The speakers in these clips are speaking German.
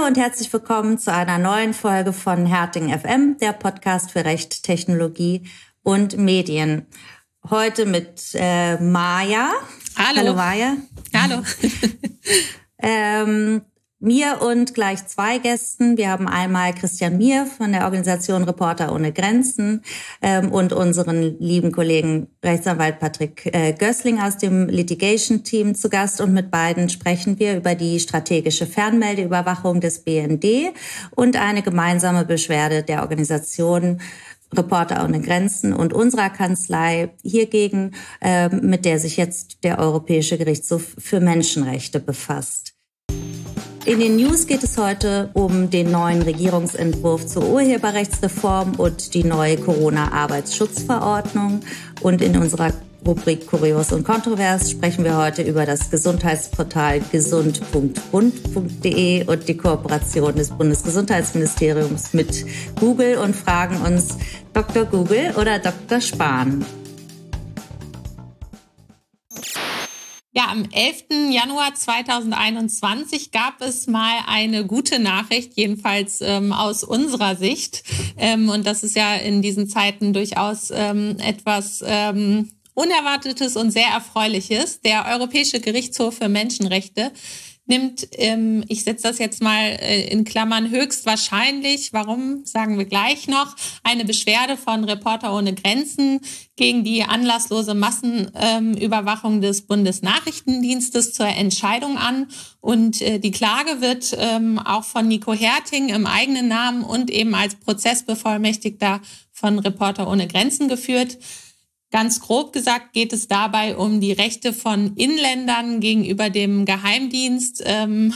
Hallo und herzlich willkommen zu einer neuen Folge von Herting FM, der Podcast für Recht, Technologie und Medien. Heute mit Maja. Hallo Maja. Hallo. Mir und gleich zwei Gästen. Wir haben einmal Christian Mier von der Organisation Reporter ohne Grenzen und unseren lieben Kollegen Rechtsanwalt Patrick Gößling aus dem Litigation-Team zu Gast. Und mit beiden sprechen wir über die strategische Fernmeldeüberwachung des BND und eine gemeinsame Beschwerde der Organisation Reporter ohne Grenzen und unserer Kanzlei hiergegen, mit der sich jetzt der Europäische Gerichtshof für Menschenrechte befasst. In den News geht es heute um den neuen Regierungsentwurf zur Urheberrechtsreform und die neue Corona-Arbeitsschutzverordnung. Und in unserer Rubrik Kurios und Kontrovers sprechen wir heute über das Gesundheitsportal gesund.bund.de und die Kooperation des Bundesgesundheitsministeriums mit Google und fragen uns, Dr. Google oder Dr. Spahn? Ja, am 11. Januar 2021 gab es mal eine gute Nachricht, jedenfalls aus unserer Sicht. Und das ist ja in diesen Zeiten durchaus etwas Unerwartetes und sehr Erfreuliches. Der Europäische Gerichtshof für Menschenrechte nimmt, ich setze das jetzt mal in Klammern, höchstwahrscheinlich, warum, sagen wir gleich noch, eine Beschwerde von Reporter ohne Grenzen gegen die anlasslose Massenüberwachung des Bundesnachrichtendienstes zur Entscheidung an. Und die Klage wird auch von Nico Herting im eigenen Namen und eben als Prozessbevollmächtigter von Reporter ohne Grenzen geführt. Ganz grob gesagt geht es dabei um die Rechte von Inländern gegenüber dem Geheimdienst.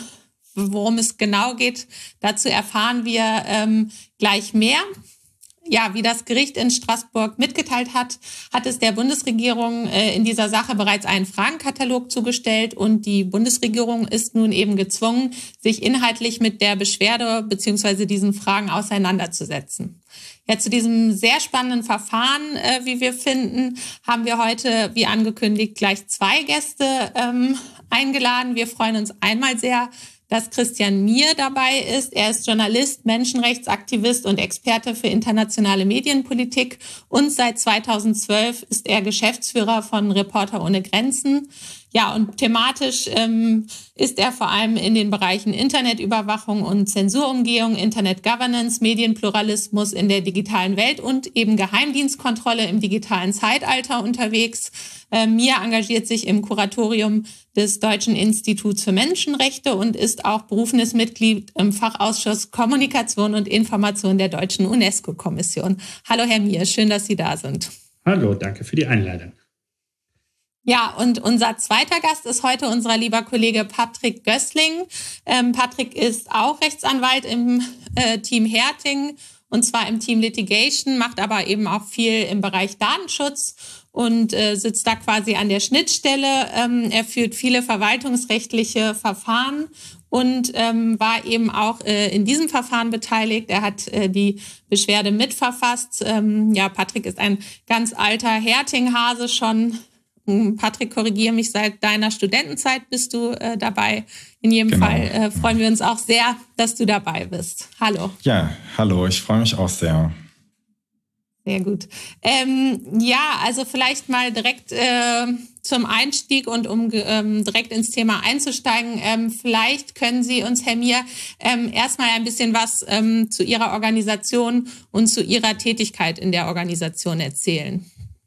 Worum es genau geht, dazu erfahren wir gleich mehr. Ja, wie das Gericht in Straßburg mitgeteilt hat, hat es der Bundesregierung in dieser Sache bereits einen Fragenkatalog zugestellt und die Bundesregierung ist nun eben gezwungen, sich inhaltlich mit der Beschwerde bzw. diesen Fragen auseinanderzusetzen. Ja, zu diesem sehr spannenden Verfahren, wie wir finden, haben wir heute, wie angekündigt, gleich zwei Gäste eingeladen. Wir freuen uns einmal sehr, dass Christian Mier dabei ist. Er ist Journalist, Menschenrechtsaktivist und Experte für internationale Medienpolitik und seit 2012 ist er Geschäftsführer von Reporter ohne Grenzen. Ja, und thematisch ist er vor allem in den Bereichen Internetüberwachung und Zensurumgehung, Internet Governance, Medienpluralismus in der digitalen Welt und eben Geheimdienstkontrolle im digitalen Zeitalter unterwegs. Mier engagiert sich im Kuratorium des Deutschen Instituts für Menschenrechte und ist auch berufenes Mitglied im Fachausschuss Kommunikation und Information der Deutschen UNESCO-Kommission. Hallo Herr Mier, schön, dass Sie da sind. Hallo, danke für die Einladung. Ja, und unser zweiter Gast ist heute unser lieber Kollege Patrick Gößling. Patrick ist auch Rechtsanwalt im Team Herting und zwar im Team Litigation, macht aber eben auch viel im Bereich Datenschutz und sitzt da quasi an der Schnittstelle. Er führt viele verwaltungsrechtliche Verfahren und war eben auch in diesem Verfahren beteiligt. Er hat die Beschwerde mitverfasst. Ja, Patrick ist ein ganz alter Herting-Hase schon. Patrick, korrigiere mich, seit deiner Studentenzeit bist du dabei. In jedem Fall freuen wir uns auch sehr, dass du dabei bist. Hallo. Ja, hallo, ich freue mich auch sehr. Sehr gut. Ja, also vielleicht mal direkt zum Einstieg und um direkt ins Thema einzusteigen. Vielleicht können Sie uns, Herr Mier, erstmal ein bisschen was zu Ihrer Organisation und zu Ihrer Tätigkeit in der Organisation erzählen.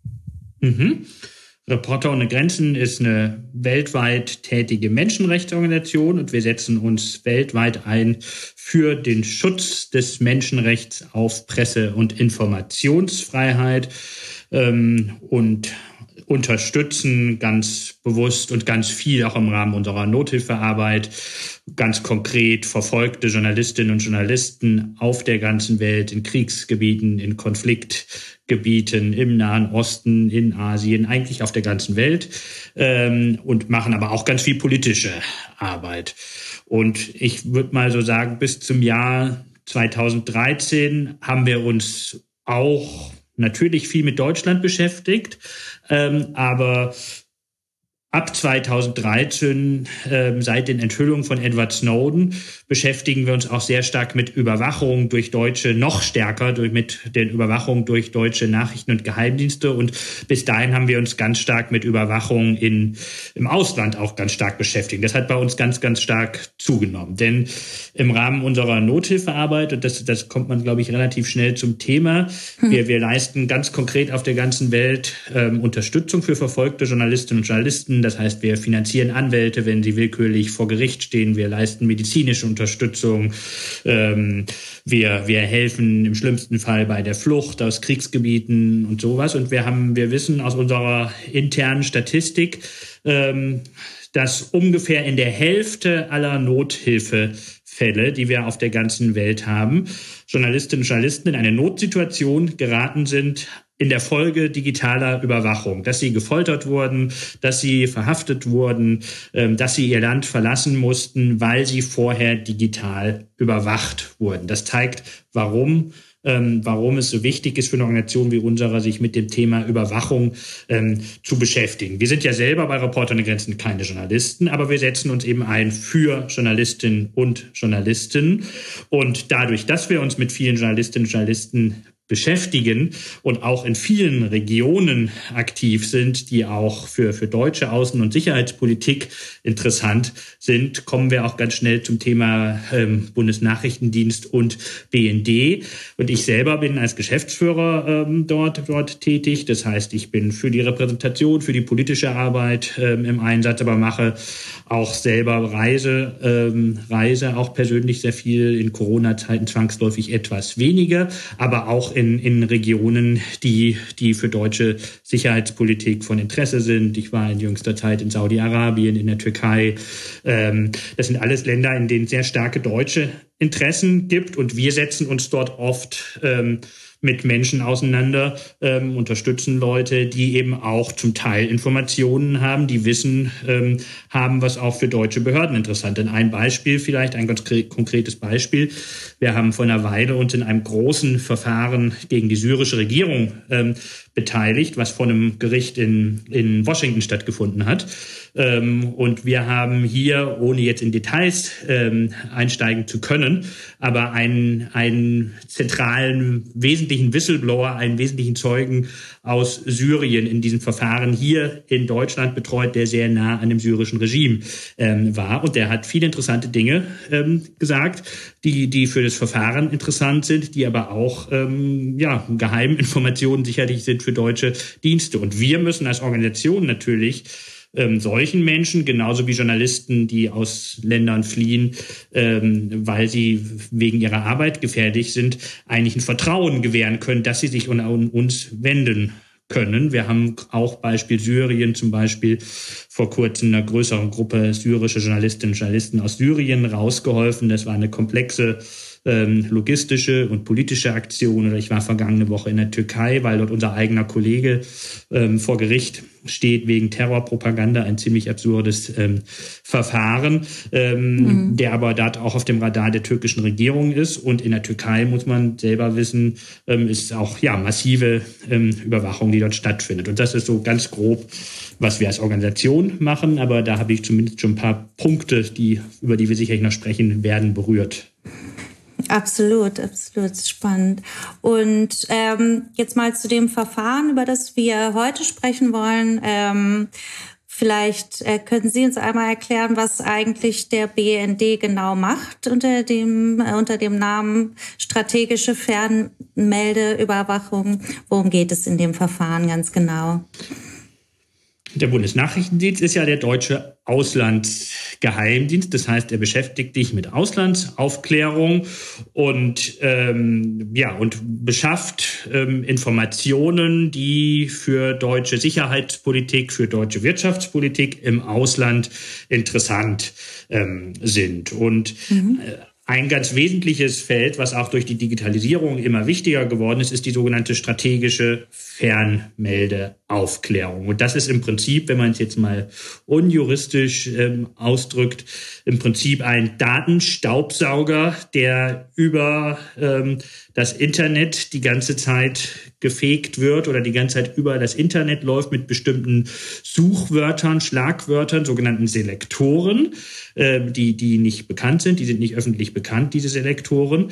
Reporter ohne Grenzen ist eine weltweit tätige Menschenrechtsorganisation und wir setzen uns weltweit ein für den Schutz des Menschenrechts auf Presse- und Informationsfreiheit und unterstützen ganz bewusst und ganz viel auch im Rahmen unserer Nothilfearbeit ganz konkret verfolgte Journalistinnen und Journalisten auf der ganzen Welt, in Kriegsgebieten, in Konfliktgebieten, im Nahen Osten, in Asien, eigentlich auf der ganzen Welt und machen aber auch ganz viel politische Arbeit. Und ich würde mal so sagen, bis zum Jahr 2013 haben wir uns auch natürlich viel mit Deutschland beschäftigt, aber Ab 2013, seit den Enthüllungen von Edward Snowden, beschäftigen wir uns auch sehr stark mit Überwachung durch Deutsche, noch stärker mit der Überwachung durch deutsche Nachrichten- und Geheimdienste. Und bis dahin haben wir uns ganz stark mit Überwachung im Ausland auch ganz stark beschäftigt. Das hat bei uns ganz, ganz stark zugenommen. Denn im Rahmen unserer Nothilfearbeit, und das kommt man, glaube ich, relativ schnell zum Thema, wir leisten ganz konkret auf der ganzen Welt Unterstützung für verfolgte Journalistinnen und Journalisten. Das heißt, wir finanzieren Anwälte, wenn sie willkürlich vor Gericht stehen. Wir leisten medizinische Unterstützung. Wir helfen im schlimmsten Fall bei der Flucht aus Kriegsgebieten und sowas. Und wir wissen aus unserer internen Statistik, dass ungefähr in der Hälfte aller Nothilfefälle, die wir auf der ganzen Welt haben, Journalistinnen und Journalisten in eine Notsituation geraten sind, in der Folge digitaler Überwachung, dass sie gefoltert wurden, dass sie verhaftet wurden, dass sie ihr Land verlassen mussten, weil sie vorher digital überwacht wurden. Das zeigt, warum es so wichtig ist für eine Organisation wie unsere, sich mit dem Thema Überwachung zu beschäftigen. Wir sind ja selber bei Reporter ohne Grenzen keine Journalisten, aber wir setzen uns eben ein für Journalistinnen und Journalisten. Und dadurch, dass wir uns mit vielen Journalistinnen und Journalisten beschäftigen und auch in vielen Regionen aktiv sind, die auch für deutsche Außen- und Sicherheitspolitik interessant sind, kommen wir auch ganz schnell zum Thema Bundesnachrichtendienst und BND. Und ich selber bin als Geschäftsführer dort tätig. Das heißt, ich bin für die Repräsentation, für die politische Arbeit im Einsatz, aber mache auch selber Reise auch persönlich sehr viel, in Corona-Zeiten zwangsläufig etwas weniger, aber auch in Regionen, die für deutsche Sicherheitspolitik von Interesse sind. Ich war in jüngster Zeit in Saudi-Arabien, in der Türkei. Das sind alles Länder, in denen es sehr starke deutsche Interessen gibt. Und wir setzen uns dort oft mit Menschen auseinander, unterstützen Leute, die eben auch zum Teil Informationen haben, die Wissen haben, was auch für deutsche Behörden interessant ist. Ein Beispiel vielleicht, ein ganz konkretes Beispiel. Wir haben vor einer Weile uns in einem großen Verfahren gegen die syrische Regierung beteiligt, was vor einem Gericht in Washington stattgefunden hat. Und wir haben hier, ohne jetzt in Details einsteigen zu können, aber einen zentralen, wesentlichen Whistleblower, einen wesentlichen Zeugen aus Syrien in diesem Verfahren hier in Deutschland betreut, der sehr nah an dem syrischen Regime war. Und der hat viele interessante Dinge gesagt, die für das Verfahren interessant sind, die aber auch Geheiminformationen sicherlich sind für deutsche Dienste. Und wir müssen als Organisation natürlich solchen Menschen, genauso wie Journalisten, die aus Ländern fliehen, weil sie wegen ihrer Arbeit gefährlich sind, eigentlich ein Vertrauen gewähren können, dass sie sich an uns wenden können. Wir haben auch Beispiel Syrien zum Beispiel vor kurzem einer größeren Gruppe syrische Journalistinnen und Journalisten aus Syrien rausgeholfen. Das war eine komplexe logistische und politische Aktion. Oder ich war vergangene Woche in der Türkei, weil dort unser eigener Kollege vor Gericht steht wegen Terrorpropaganda, ein ziemlich absurdes Verfahren, der aber dort auch auf dem Radar der türkischen Regierung ist. Und in der Türkei, muss man selber wissen, ist auch massive Überwachung, die dort stattfindet. Und das ist so ganz grob, was wir als Organisation machen. Aber da habe ich zumindest schon ein paar Punkte, über die wir sicherlich noch sprechen werden, berührt. Absolut, absolut spannend. Und jetzt mal zu dem Verfahren, über das wir heute sprechen wollen. Vielleicht können Sie uns einmal erklären, was eigentlich der BND genau macht unter dem Namen strategische Fernmeldeüberwachung. Worum geht es in dem Verfahren ganz genau? Der Bundesnachrichtendienst ist ja der deutsche Auslandsgeheimdienst. Das heißt, er beschäftigt sich mit Auslandsaufklärung und beschafft Informationen, die für deutsche Sicherheitspolitik, für deutsche Wirtschaftspolitik im Ausland interessant sind. Und ein ganz wesentliches Feld, was auch durch die Digitalisierung immer wichtiger geworden ist, ist die sogenannte strategische Fernmeldeüberwachung. Aufklärung. Und das ist im Prinzip, wenn man es jetzt mal unjuristisch ausdrückt, im Prinzip ein Datenstaubsauger, der über das Internet die ganze Zeit gefegt wird oder die ganze Zeit über das Internet läuft mit bestimmten Suchwörtern, Schlagwörtern, sogenannten Selektoren, die nicht bekannt sind, die sind nicht öffentlich bekannt, diese Selektoren.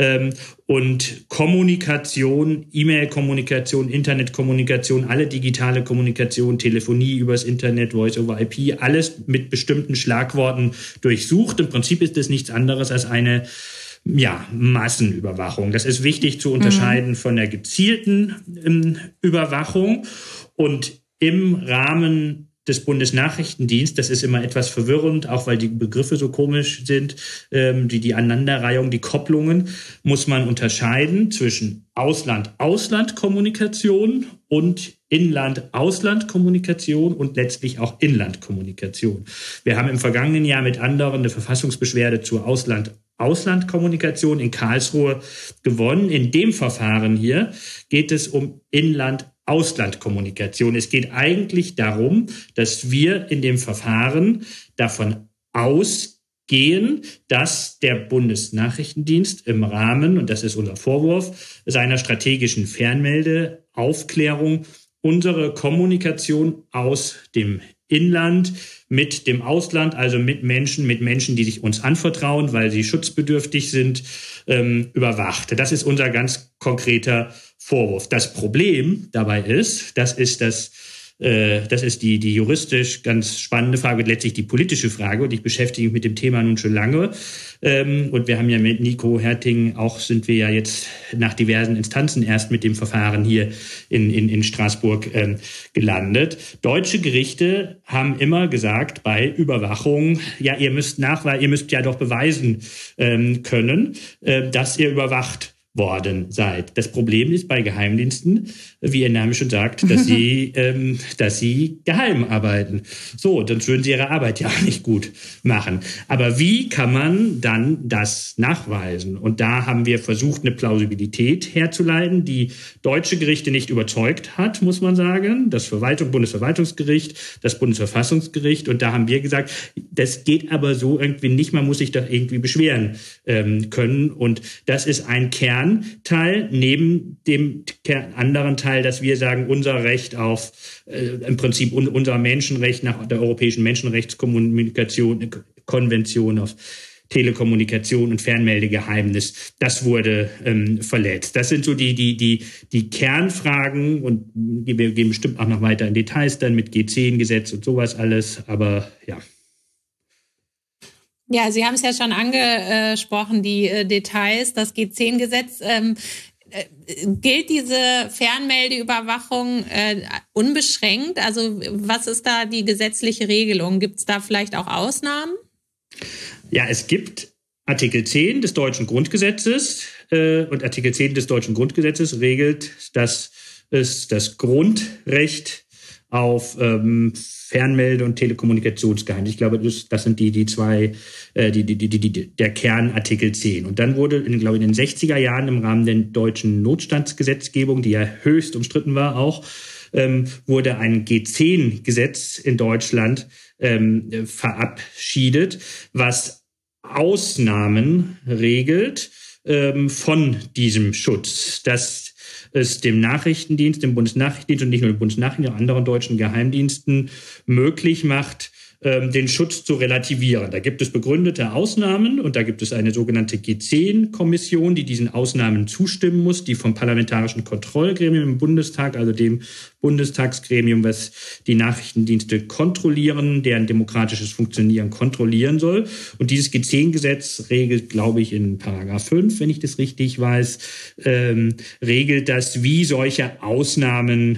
Und Kommunikation, E-Mail-Kommunikation, Internetkommunikation, alle digitale Kommunikation, Telefonie übers Internet, Voice-over-IP, alles mit bestimmten Schlagworten durchsucht. Im Prinzip ist es nichts anderes als eine Massenüberwachung. Das ist wichtig zu unterscheiden von der gezielten Überwachung. Und im Rahmen des Bundesnachrichtendienstes, das ist immer etwas verwirrend, auch weil die Begriffe so komisch sind, die Aneinanderreihung, die Kopplungen, muss man unterscheiden zwischen Ausland-Ausland-Kommunikation und Inland-Ausland-Kommunikation und letztlich auch Inlandkommunikation. Wir haben im vergangenen Jahr mit anderen eine Verfassungsbeschwerde zur Ausland-Kommunikation in Karlsruhe gewonnen. In dem Verfahren hier geht es um Inland-Ausland-Kommunikation. Es geht eigentlich darum, dass wir in dem Verfahren davon ausgehen, dass der Bundesnachrichtendienst im Rahmen, und das ist unser Vorwurf, seiner strategischen Fernmeldeaufklärung unsere Kommunikation aus dem Inland mit dem Ausland, also mit Menschen, die sich uns anvertrauen, weil sie schutzbedürftig sind, überwacht. Das ist unser ganz konkreter Vorwurf. Das Problem dabei ist, das ist die juristisch ganz spannende Frage, letztlich die politische Frage. Und ich beschäftige mich mit dem Thema nun schon lange. Und wir haben ja mit Nico Herting sind wir ja jetzt nach diversen Instanzen erst mit dem Verfahren hier in Straßburg gelandet. Deutsche Gerichte haben immer gesagt bei Überwachung, ja, ihr müsst ja doch beweisen können, dass ihr überwacht worden seid. Das Problem ist bei Geheimdiensten, wie ihr Name schon sagt, dass sie geheim arbeiten. So, dann würden sie ihre Arbeit ja auch nicht gut machen. Aber wie kann man dann das nachweisen? Und da haben wir versucht, eine Plausibilität herzuleiten, die deutsche Gerichte nicht überzeugt hat, muss man sagen. Das Bundesverwaltungsgericht, das Bundesverfassungsgericht. Und da haben wir gesagt, das geht aber so irgendwie nicht. Man muss sich doch irgendwie beschweren können. Und das ist ein Kernteil neben dem anderen Teil, dass wir sagen, unser Recht auf im Prinzip unser Menschenrecht nach der Europäischen Menschenrechtskonvention auf Telekommunikation und Fernmeldegeheimnis, das wurde verletzt. Das sind so die Kernfragen, und wir gehen bestimmt auch noch weiter in Details dann mit G10-Gesetz und sowas alles, aber ja. Ja, Sie haben es ja schon angesprochen, die Details, das G10-Gesetz. Gilt diese Fernmeldeüberwachung unbeschränkt? Also was ist da die gesetzliche Regelung? Gibt es da vielleicht auch Ausnahmen? Ja, es gibt Artikel 10 des deutschen Grundgesetzes und Artikel 10 des deutschen Grundgesetzes regelt, dass es das Grundrecht auf Fernmelde- und Telekommunikationsgeheimnis. Ich glaube, das sind die zwei, der Kern Artikel 10. Und dann wurde, in den 60er Jahren im Rahmen der deutschen Notstandsgesetzgebung, die ja höchst umstritten war auch, wurde ein G10-Gesetz in Deutschland verabschiedet, was Ausnahmen regelt von diesem Schutz. Das es dem Nachrichtendienst, dem Bundesnachrichtendienst und nicht nur dem Bundesnachrichtendienst, auch anderen deutschen Geheimdiensten möglich macht, den Schutz zu relativieren. Da gibt es begründete Ausnahmen und da gibt es eine sogenannte G10-Kommission, die diesen Ausnahmen zustimmen muss, die vom Parlamentarischen Kontrollgremium im Bundestag, also dem Bundestagsgremium, was die Nachrichtendienste kontrollieren, deren demokratisches Funktionieren kontrollieren soll. Und dieses G10-Gesetz regelt, glaube ich, in Paragraph 5, wenn ich das richtig weiß, regelt das, wie solche Ausnahmen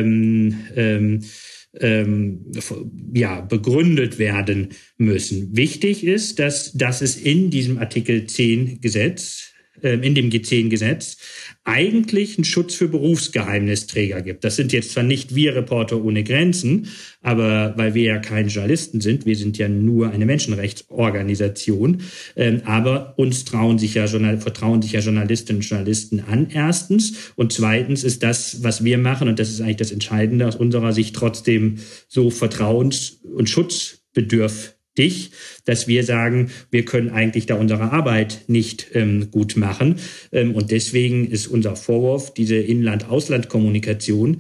begründet werden müssen. Wichtig ist, dass es in diesem Artikel 10 Gesetz in dem G10-Gesetz eigentlich einen Schutz für Berufsgeheimnisträger gibt. Das sind jetzt zwar nicht wir Reporter ohne Grenzen, aber weil wir ja keine Journalisten sind, wir sind ja nur eine Menschenrechtsorganisation, aber uns vertrauen sich ja Journalistinnen und Journalisten an, erstens. Und zweitens ist das, was wir machen, und das ist eigentlich das Entscheidende aus unserer Sicht, trotzdem so vertrauens- und schutzbedürftig, dass wir sagen, wir können eigentlich da unsere Arbeit nicht gut machen. Und deswegen ist unser Vorwurf diese Inland-Ausland-Kommunikation,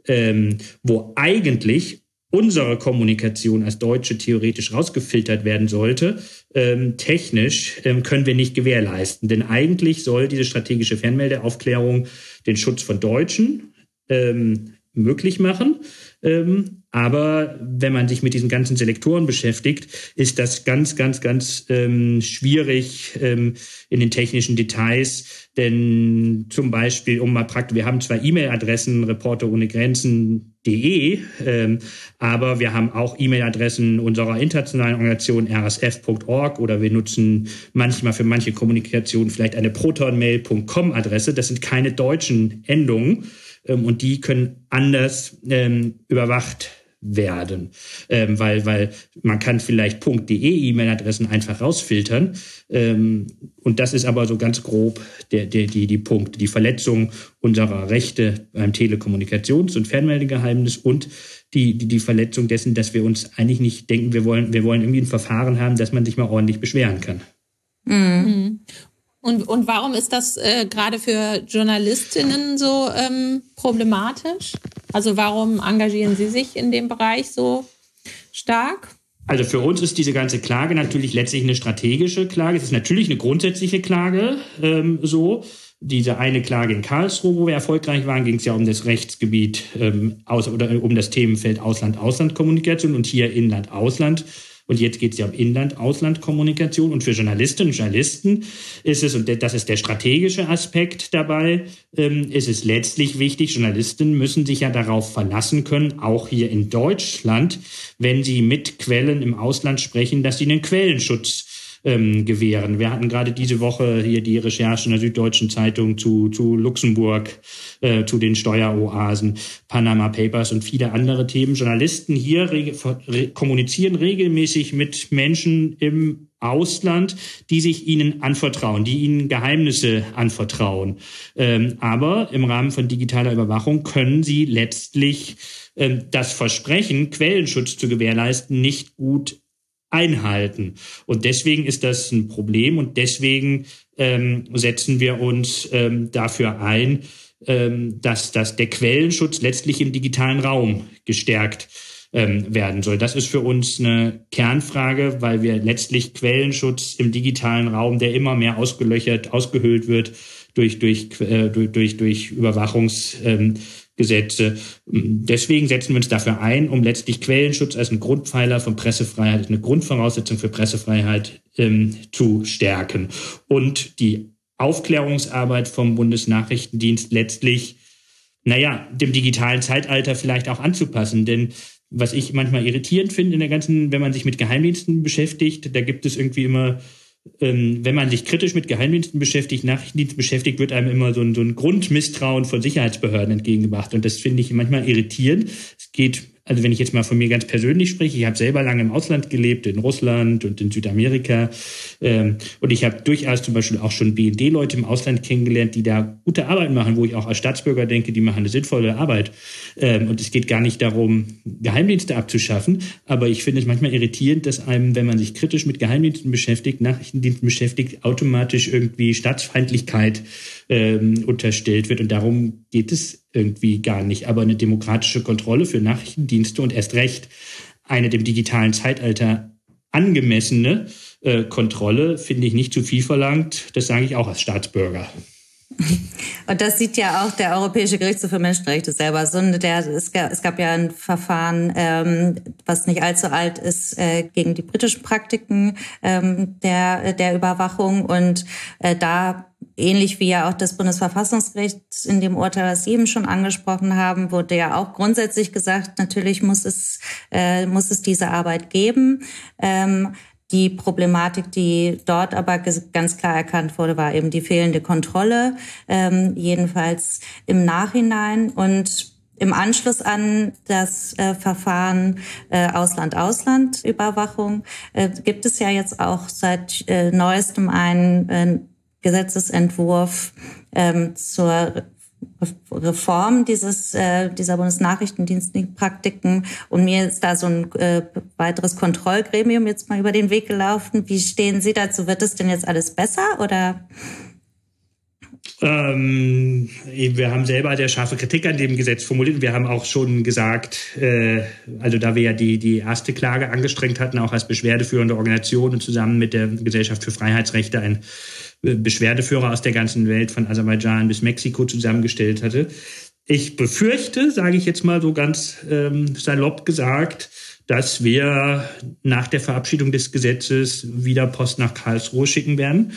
wo eigentlich unsere Kommunikation als Deutsche theoretisch rausgefiltert werden sollte, technisch können wir nicht gewährleisten. Denn eigentlich soll diese strategische Fernmeldeaufklärung den Schutz von Deutschen möglich machen. Aber wenn man sich mit diesen ganzen Selektoren beschäftigt, ist das ganz schwierig in den technischen Details. Denn zum Beispiel, wir haben zwar E-Mail-Adressen, Reporter ohne Grenzen.de, aber wir haben auch E-Mail-Adressen unserer internationalen Organisation rsf.org oder wir nutzen manchmal für manche Kommunikation vielleicht eine protonmail.com-Adresse. Das sind keine deutschen Endungen. Und die können anders überwacht werden, weil man kann vielleicht .de E-Mail-Adressen einfach rausfiltern. Und das ist aber so ganz grob die Punkte, die Verletzung unserer Rechte beim Telekommunikations- und Fernmeldegeheimnis und die Verletzung dessen, dass wir uns eigentlich nicht denken, wir wollen irgendwie ein Verfahren haben, dass man sich mal ordentlich beschweren kann. Mhm. Und warum ist das gerade für Journalistinnen so problematisch? Also warum engagieren Sie sich in dem Bereich so stark? Also für uns ist diese ganze Klage natürlich letztlich eine strategische Klage. Es ist natürlich eine grundsätzliche Klage, so. Diese eine Klage in Karlsruhe, wo wir erfolgreich waren, ging es ja um das Rechtsgebiet oder um das Themenfeld Ausland-Ausland-Kommunikation und hier Inland-Ausland. Und jetzt geht es ja um Inland-Ausland-Kommunikation. Und für Journalistinnen und Journalisten ist es, und das ist der strategische Aspekt dabei, ist es letztlich wichtig, Journalistinnen müssen sich ja darauf verlassen können, auch hier in Deutschland, wenn sie mit Quellen im Ausland sprechen, dass sie einen Quellenschutz gewähren. Wir hatten gerade diese Woche hier die Recherche in der Süddeutschen Zeitung zu Luxemburg, zu den Steueroasen, Panama Papers und viele andere Themen. Journalisten hier kommunizieren regelmäßig mit Menschen im Ausland, die sich ihnen anvertrauen, die ihnen Geheimnisse anvertrauen. Aber im Rahmen von digitaler Überwachung können sie letztlich das Versprechen, Quellenschutz zu gewährleisten, nicht gut einhalten. Und deswegen ist das ein Problem und deswegen setzen wir uns dafür ein, dass der Quellenschutz letztlich im digitalen Raum gestärkt werden soll. Das ist für uns eine Kernfrage, weil wir letztlich Quellenschutz im digitalen Raum, der immer mehr ausgehöhlt wird durch Überwachungsgesetze. Deswegen setzen wir uns dafür ein, um letztlich Quellenschutz als einen Grundpfeiler von Pressefreiheit, als eine Grundvoraussetzung für Pressefreiheit zu stärken. Und die Aufklärungsarbeit vom Bundesnachrichtendienst letztlich, dem digitalen Zeitalter vielleicht auch anzupassen. Denn was ich manchmal irritierend finde in der ganzen, wenn man sich mit Geheimdiensten beschäftigt, da gibt es irgendwie immer, wenn man sich kritisch mit Geheimdiensten beschäftigt, Nachrichtendiensten beschäftigt, wird einem immer so ein Grundmisstrauen von Sicherheitsbehörden entgegengebracht. Und das finde ich manchmal irritierend. Es geht, also wenn ich jetzt mal von mir ganz persönlich spreche, ich habe selber lange im Ausland gelebt, in Russland und in Südamerika. Und ich habe durchaus zum Beispiel auch schon BND-Leute im Ausland kennengelernt, die da gute Arbeit machen, wo ich auch als Staatsbürger denke, die machen eine sinnvolle Arbeit. Und es geht gar nicht darum, Geheimdienste abzuschaffen. Aber ich finde es manchmal irritierend, dass einem, wenn man sich kritisch mit Geheimdiensten beschäftigt, Nachrichtendiensten beschäftigt, automatisch irgendwie Staatsfeindlichkeit unterstellt wird. Und darum geht es irgendwie gar nicht. Aber eine demokratische Kontrolle für Nachrichtendienste und erst recht eine dem digitalen Zeitalter angemessene Kontrolle finde ich nicht zu viel verlangt. Das sage ich auch als Staatsbürger. Und das sieht ja auch der Europäische Gerichtshof für Menschenrechte selber. Es gab ja ein Verfahren, was nicht allzu alt ist, gegen die britischen Praktiken der Überwachung. Und da, ähnlich wie ja auch das Bundesverfassungsgericht in dem Urteil, was Sie eben schon angesprochen haben, wurde ja auch grundsätzlich gesagt, natürlich muss es diese Arbeit geben. Die Problematik, die dort aber ganz klar erkannt wurde, war eben die fehlende Kontrolle, jedenfalls im Nachhinein. Und im Anschluss an das Verfahren Ausland-Ausland-Überwachung gibt es ja jetzt auch seit neuestem einen Gesetzesentwurf zur Reform dieser Bundesnachrichtendienstpraktiken. Und mir ist da so ein weiteres Kontrollgremium jetzt mal über den Weg gelaufen. Wie stehen Sie dazu? Wird es denn jetzt alles besser oder? Wir haben selber sehr scharfe Kritik an dem Gesetz formuliert. Wir haben auch schon gesagt, also da wir ja die erste Klage angestrengt hatten, auch als beschwerdeführende Organisation und zusammen mit der Gesellschaft für Freiheitsrechte ein Beschwerdeführer aus der ganzen Welt von Aserbaidschan bis Mexiko zusammengestellt hatte. Ich befürchte, sage ich jetzt mal so ganz salopp gesagt, dass wir nach der Verabschiedung des Gesetzes wieder Post nach Karlsruhe schicken werden.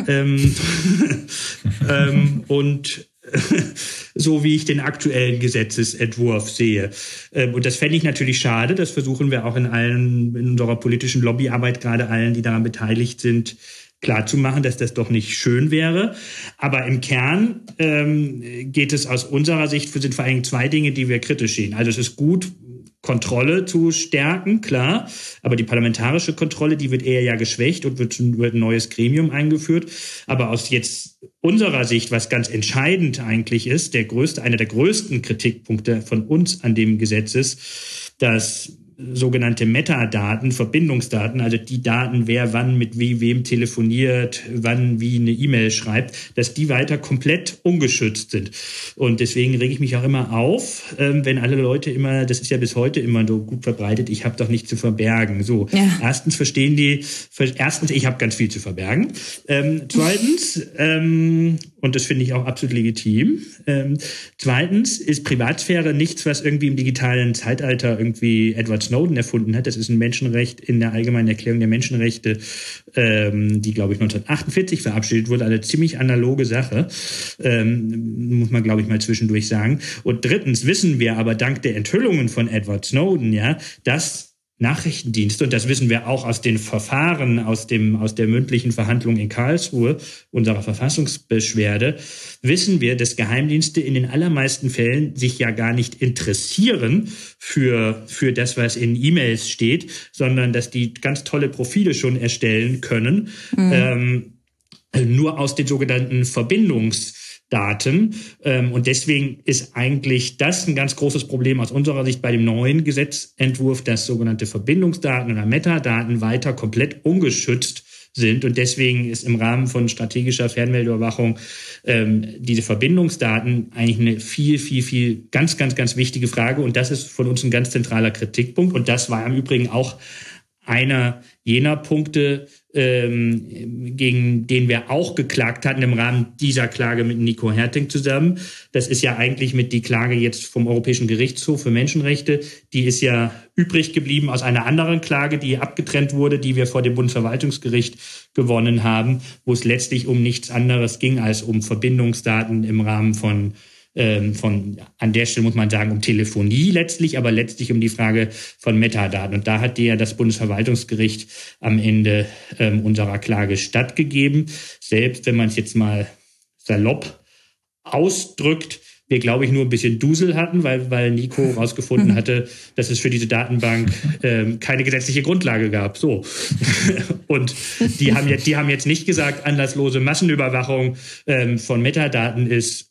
Und so wie ich den aktuellen Gesetzesentwurf sehe. Und das fände ich natürlich schade. Das versuchen wir auch in unserer politischen Lobbyarbeit, gerade allen, die daran beteiligt sind, klarzumachen, dass das doch nicht schön wäre. Aber im Kern geht es aus unserer Sicht, sind vor allem zwei Dinge, die wir kritisch sehen. Also es ist gut, Kontrolle zu stärken, klar, aber die parlamentarische Kontrolle, die wird eher ja geschwächt und wird ein neues Gremium eingeführt. Aber aus jetzt unserer Sicht, was ganz entscheidend eigentlich ist, einer der größten Kritikpunkte von uns an dem Gesetz ist, dass sogenannte Metadaten, Verbindungsdaten, also die Daten, wer wann mit wem telefoniert, wann wie eine E-Mail schreibt, dass die weiter komplett ungeschützt sind. Und deswegen rege ich mich auch immer auf, wenn alle Leute immer, das ist ja bis heute immer so gut verbreitet, ich habe doch nichts zu verbergen. So, ja. Erstens, ich habe ganz viel zu verbergen. Zweitens, und das finde ich auch absolut legitim. Zweitens ist Privatsphäre nichts, was irgendwie im digitalen Zeitalter irgendwie Edward Snowden erfunden hat. Das ist ein Menschenrecht in der Allgemeinen Erklärung der Menschenrechte, die, glaube ich, 1948 verabschiedet wurde. Eine ziemlich analoge Sache, muss man, glaube ich, mal zwischendurch sagen. Und drittens wissen wir aber dank der Enthüllungen von Edward Snowden, ja, dass Nachrichtendienste, und das wissen wir auch aus den Verfahren, aus der mündlichen Verhandlung in Karlsruhe, unserer Verfassungsbeschwerde, wissen wir, dass Geheimdienste in den allermeisten Fällen sich ja gar nicht interessieren für das, was in E-Mails steht, sondern dass die ganz tolle Profile schon erstellen können, nur aus den sogenannten Verbindungsdaten. Und deswegen ist eigentlich das ein ganz großes Problem aus unserer Sicht bei dem neuen Gesetzentwurf, dass sogenannte Verbindungsdaten oder Metadaten weiter komplett ungeschützt sind. Und deswegen ist im Rahmen von strategischer Fernmeldeüberwachung diese Verbindungsdaten eigentlich eine viel ganz wichtige Frage. Und das ist von uns ein ganz zentraler Kritikpunkt. Und das war im Übrigen auch einer jener Punkte, gegen den wir auch geklagt hatten im Rahmen dieser Klage mit Nico Herting zusammen. Das ist ja eigentlich mit die Klage jetzt vom Europäischen Gerichtshof für Menschenrechte. Die ist ja übrig geblieben aus einer anderen Klage, die abgetrennt wurde, die wir vor dem Bundesverwaltungsgericht gewonnen haben, wo es letztlich um nichts anderes ging als um Verbindungsdaten im Rahmen von an der Stelle muss man sagen, um Telefonie letztlich, aber letztlich um die Frage von Metadaten. Und da hat ja das Bundesverwaltungsgericht am Ende unserer Klage stattgegeben. Selbst wenn man es jetzt mal salopp ausdrückt, wir, glaube ich, nur ein bisschen Dusel hatten, weil Nico rausgefunden hatte, dass es für diese Datenbank keine gesetzliche Grundlage gab. So. Und die haben jetzt nicht gesagt, anlasslose Massenüberwachung von Metadaten ist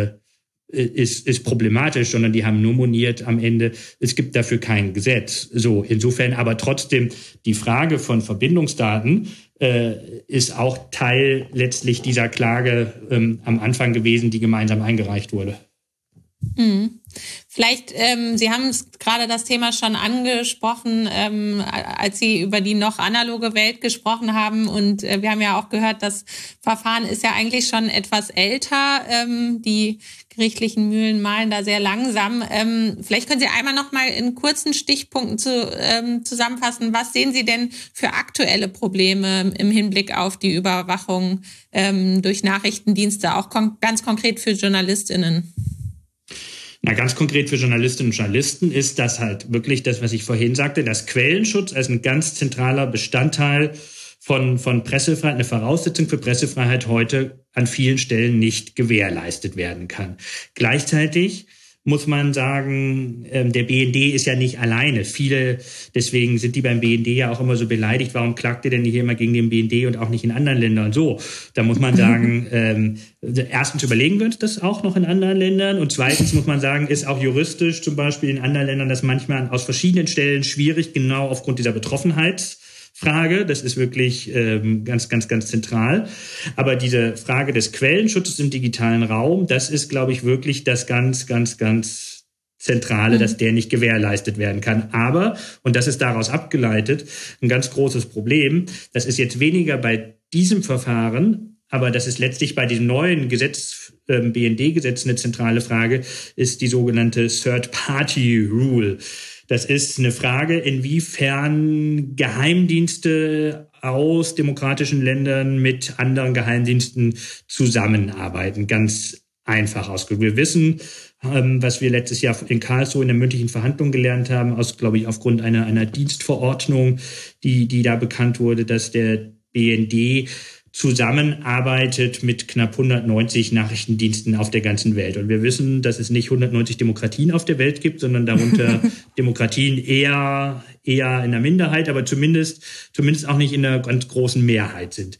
problematisch, sondern die haben nur moniert am Ende, es gibt dafür kein Gesetz. So, insofern aber trotzdem die Frage von Verbindungsdaten ist auch Teil letztlich dieser Klage am Anfang gewesen, die gemeinsam eingereicht wurde. Mhm. Vielleicht, Sie haben gerade das Thema schon angesprochen, als Sie über die noch analoge Welt gesprochen haben. Und wir haben ja auch gehört, das Verfahren ist ja eigentlich schon etwas älter. Die gerichtlichen Mühlen mahlen da sehr langsam. Vielleicht können Sie einmal noch mal in kurzen Stichpunkten zusammenfassen. Was sehen Sie denn für aktuelle Probleme im Hinblick auf die Überwachung durch Nachrichtendienste, auch ganz konkret für JournalistInnen? Na, ganz konkret für Journalistinnen und Journalisten ist das halt wirklich das, was ich vorhin sagte, dass Quellenschutz als ein ganz zentraler Bestandteil von Pressefreiheit, eine Voraussetzung für Pressefreiheit heute an vielen Stellen nicht gewährleistet werden kann. Gleichzeitig muss man sagen, der BND ist ja nicht alleine. Viele, deswegen sind die beim BND ja auch immer so beleidigt. Warum klagt ihr denn hier immer gegen den BND und auch nicht in anderen Ländern? So, da muss man sagen, erstens überlegen wir uns das auch noch in anderen Ländern und zweitens muss man sagen, ist auch juristisch zum Beispiel in anderen Ländern das manchmal aus verschiedenen Stellen schwierig, genau aufgrund dieser Betroffenheitsfrage. Das ist wirklich ganz, ganz, ganz zentral. Aber diese Frage des Quellenschutzes im digitalen Raum, das ist, glaube ich, wirklich das ganz, ganz, ganz Zentrale, dass der nicht gewährleistet werden kann. Aber, und das ist daraus abgeleitet, ein ganz großes Problem, das ist jetzt weniger bei diesem Verfahren, aber das ist letztlich bei diesem neuen Gesetz, BND-Gesetz, eine zentrale Frage, ist die sogenannte Third-Party-Rule. Das ist eine Frage, inwiefern Geheimdienste aus demokratischen Ländern mit anderen Geheimdiensten zusammenarbeiten. Ganz einfach ausgedrückt. Wir wissen, was wir letztes Jahr in Karlsruhe in der mündlichen Verhandlung gelernt haben, glaube ich, aufgrund einer Dienstverordnung, die da bekannt wurde, dass der BND zusammenarbeitet mit knapp 190 Nachrichtendiensten auf der ganzen Welt. Und wir wissen, dass es nicht 190 Demokratien auf der Welt gibt, sondern darunter Demokratien eher in der Minderheit, aber zumindest auch nicht in einer ganz großen Mehrheit sind.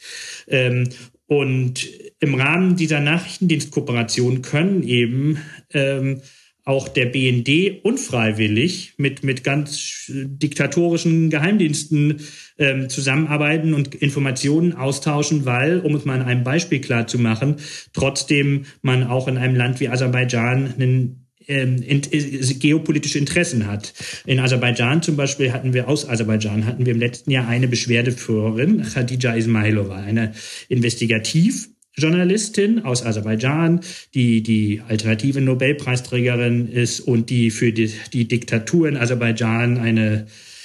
Und im Rahmen dieser Nachrichtendienstkooperation können eben auch der BND unfreiwillig mit ganz diktatorischen Geheimdiensten zusammenarbeiten und Informationen austauschen, weil, um es mal an einem Beispiel klar zu machen, trotzdem man auch in einem Land wie Aserbaidschan geopolitische Interessen hat. In Aserbaidschan zum Beispiel hatten wir im letzten Jahr eine Beschwerdeführerin, Khadija Ismailova, eine Investigativjournalistin aus Aserbaidschan, die alternative Nobelpreisträgerin ist und die für die Diktatur in Aserbaidschan eine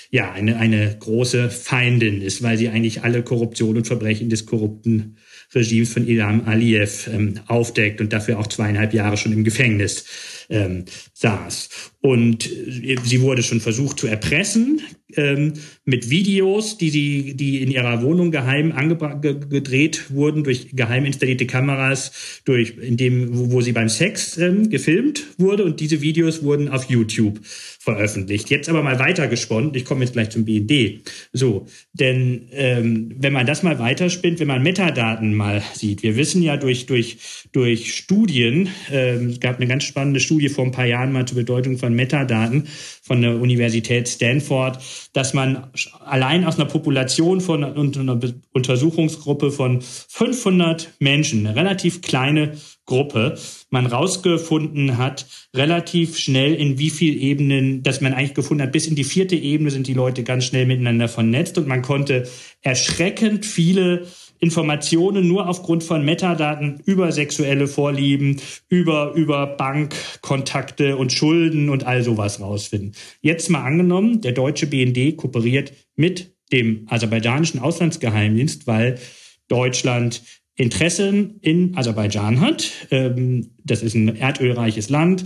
große Feindin ist, weil sie eigentlich alle Korruption und Verbrechen des korrupten Regimes von Ilham Aliyev aufdeckt und dafür auch 2,5 Jahre schon im Gefängnis saß. Und sie wurde schon versucht zu erpressen mit Videos, die in ihrer Wohnung geheim gedreht wurden durch geheim installierte Kameras, wo sie beim Sex gefilmt wurde. Und diese Videos wurden auf YouTube veröffentlicht. Jetzt aber mal weitergesponnen. Ich komme jetzt gleich zum BND. So, denn wenn man das mal weiterspinnt, wenn man Metadaten mal sieht, wir wissen ja durch Studien, es gab eine ganz spannende Studie vor ein paar Jahren mal zur Bedeutung von Metadaten von der Universität Stanford, dass man allein aus einer Population von einer Untersuchungsgruppe von 500 Menschen, eine relativ kleine Gruppe, man rausgefunden hat, relativ schnell in wie viel Ebenen, dass man eigentlich gefunden hat, bis in die 4. Ebene sind die Leute ganz schnell miteinander vernetzt und man konnte erschreckend viele Informationen nur aufgrund von Metadaten über sexuelle Vorlieben, über Bankkontakte und Schulden und all sowas rausfinden. Jetzt mal angenommen, der deutsche BND kooperiert mit dem aserbaidschanischen Auslandsgeheimdienst, weil Deutschland Interessen in Aserbaidschan hat. Das ist ein erdölreiches Land.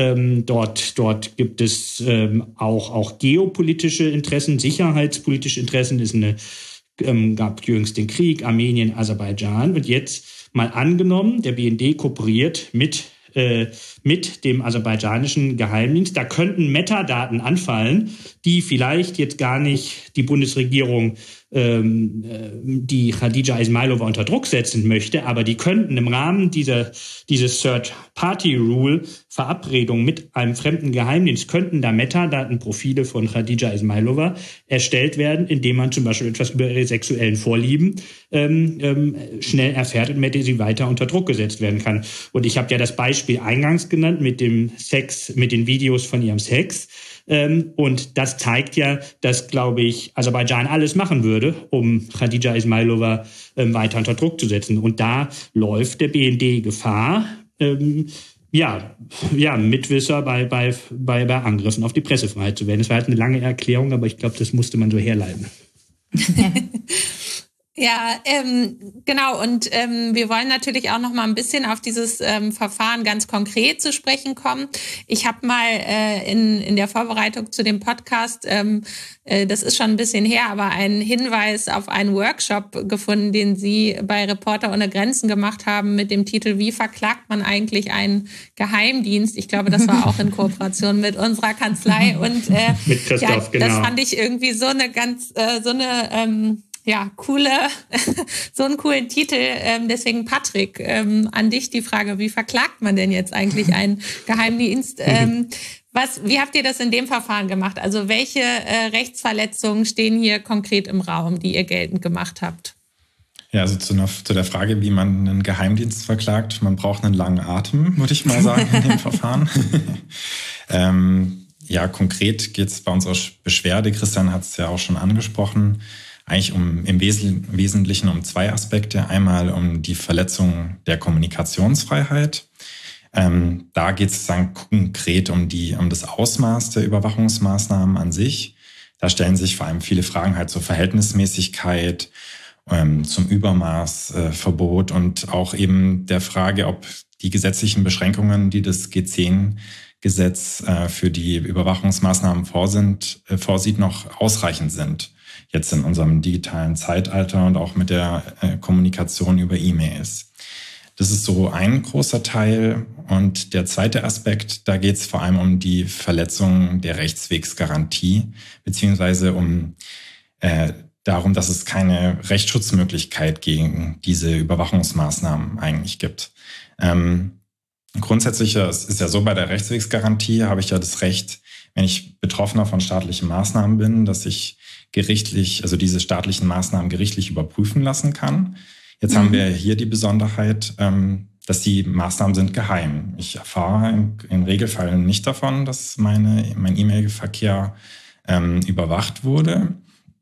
Dort gibt es auch geopolitische Interessen, sicherheitspolitische Interessen. Gab jüngst den Krieg, Armenien, Aserbaidschan. Und jetzt mal angenommen, der BND kooperiert mit dem aserbaidschanischen Geheimdienst. Da könnten Metadaten anfallen, die vielleicht jetzt gar nicht die Bundesregierung, die Khadija Ismailova unter Druck setzen möchte, aber die könnten im Rahmen dieses Third-Party-Rule Verabredung mit einem fremden Geheimdienst, könnten da Metadatenprofile von Khadija Ismailova erstellt werden, indem man zum Beispiel etwas über ihre sexuellen Vorlieben schnell erfährt und mit der sie weiter unter Druck gesetzt werden kann. Und ich habe ja das Beispiel eingangs genannt mit den Videos von ihrem Sex. Und das zeigt ja, dass, glaube ich, Aserbaidschan alles machen würde, um Khadija Ismailova weiter unter Druck zu setzen. Und da läuft der BND Gefahr, Mitwisser bei Angriffen auf die Pressefreiheit zu werden. Das war halt eine lange Erklärung, aber ich glaube, das musste man so herleiten. Ja, genau. Und wir wollen natürlich auch noch mal ein bisschen auf dieses Verfahren ganz konkret zu sprechen kommen. Ich habe mal in der Vorbereitung zu dem Podcast, das ist schon ein bisschen her, aber einen Hinweis auf einen Workshop gefunden, den Sie bei Reporter ohne Grenzen gemacht haben mit dem Titel "Wie verklagt man eigentlich einen Geheimdienst?" Ich glaube, das war auch in Kooperation mit unserer Kanzlei. Und mit Christoph, ja, das genau. fand ich irgendwie so eine ganz, so einen coolen Titel. Deswegen, Patrick, an dich die Frage, wie verklagt man denn jetzt eigentlich einen Geheimdienst? Wie habt ihr das in dem Verfahren gemacht? Also welche Rechtsverletzungen stehen hier konkret im Raum, die ihr geltend gemacht habt? Ja, also zu der Frage, wie man einen Geheimdienst verklagt, man braucht einen langen Atem, würde ich mal sagen, in dem Verfahren. Ja, konkret geht es bei unserer Beschwerde, Christian hat es ja auch schon angesprochen, eigentlich im Wesentlichen um zwei Aspekte. Einmal um die Verletzung der Kommunikationsfreiheit. Da geht es dann konkret um das Ausmaß der Überwachungsmaßnahmen an sich. Da stellen sich vor allem viele Fragen halt zur Verhältnismäßigkeit, zum Übermaß, Verbot und auch eben der Frage, ob die gesetzlichen Beschränkungen, die das G10-Gesetz für die Überwachungsmaßnahmen vorsieht, noch ausreichend sind. Jetzt in unserem digitalen Zeitalter und auch mit der Kommunikation über E-Mails. Das ist so ein großer Teil. Und der zweite Aspekt, da geht es vor allem um die Verletzung der Rechtswegsgarantie, beziehungsweise darum, dass es keine Rechtsschutzmöglichkeit gegen diese Überwachungsmaßnahmen eigentlich gibt. Grundsätzlich ist ja so, bei der Rechtswegsgarantie habe ich ja das Recht, wenn ich Betroffener von staatlichen Maßnahmen bin, dass ich diese staatlichen Maßnahmen gerichtlich überprüfen lassen kann. Jetzt haben wir hier die Besonderheit, dass die Maßnahmen sind geheim. Ich erfahre im Regelfall nicht davon, dass mein E-Mail-Verkehr überwacht wurde.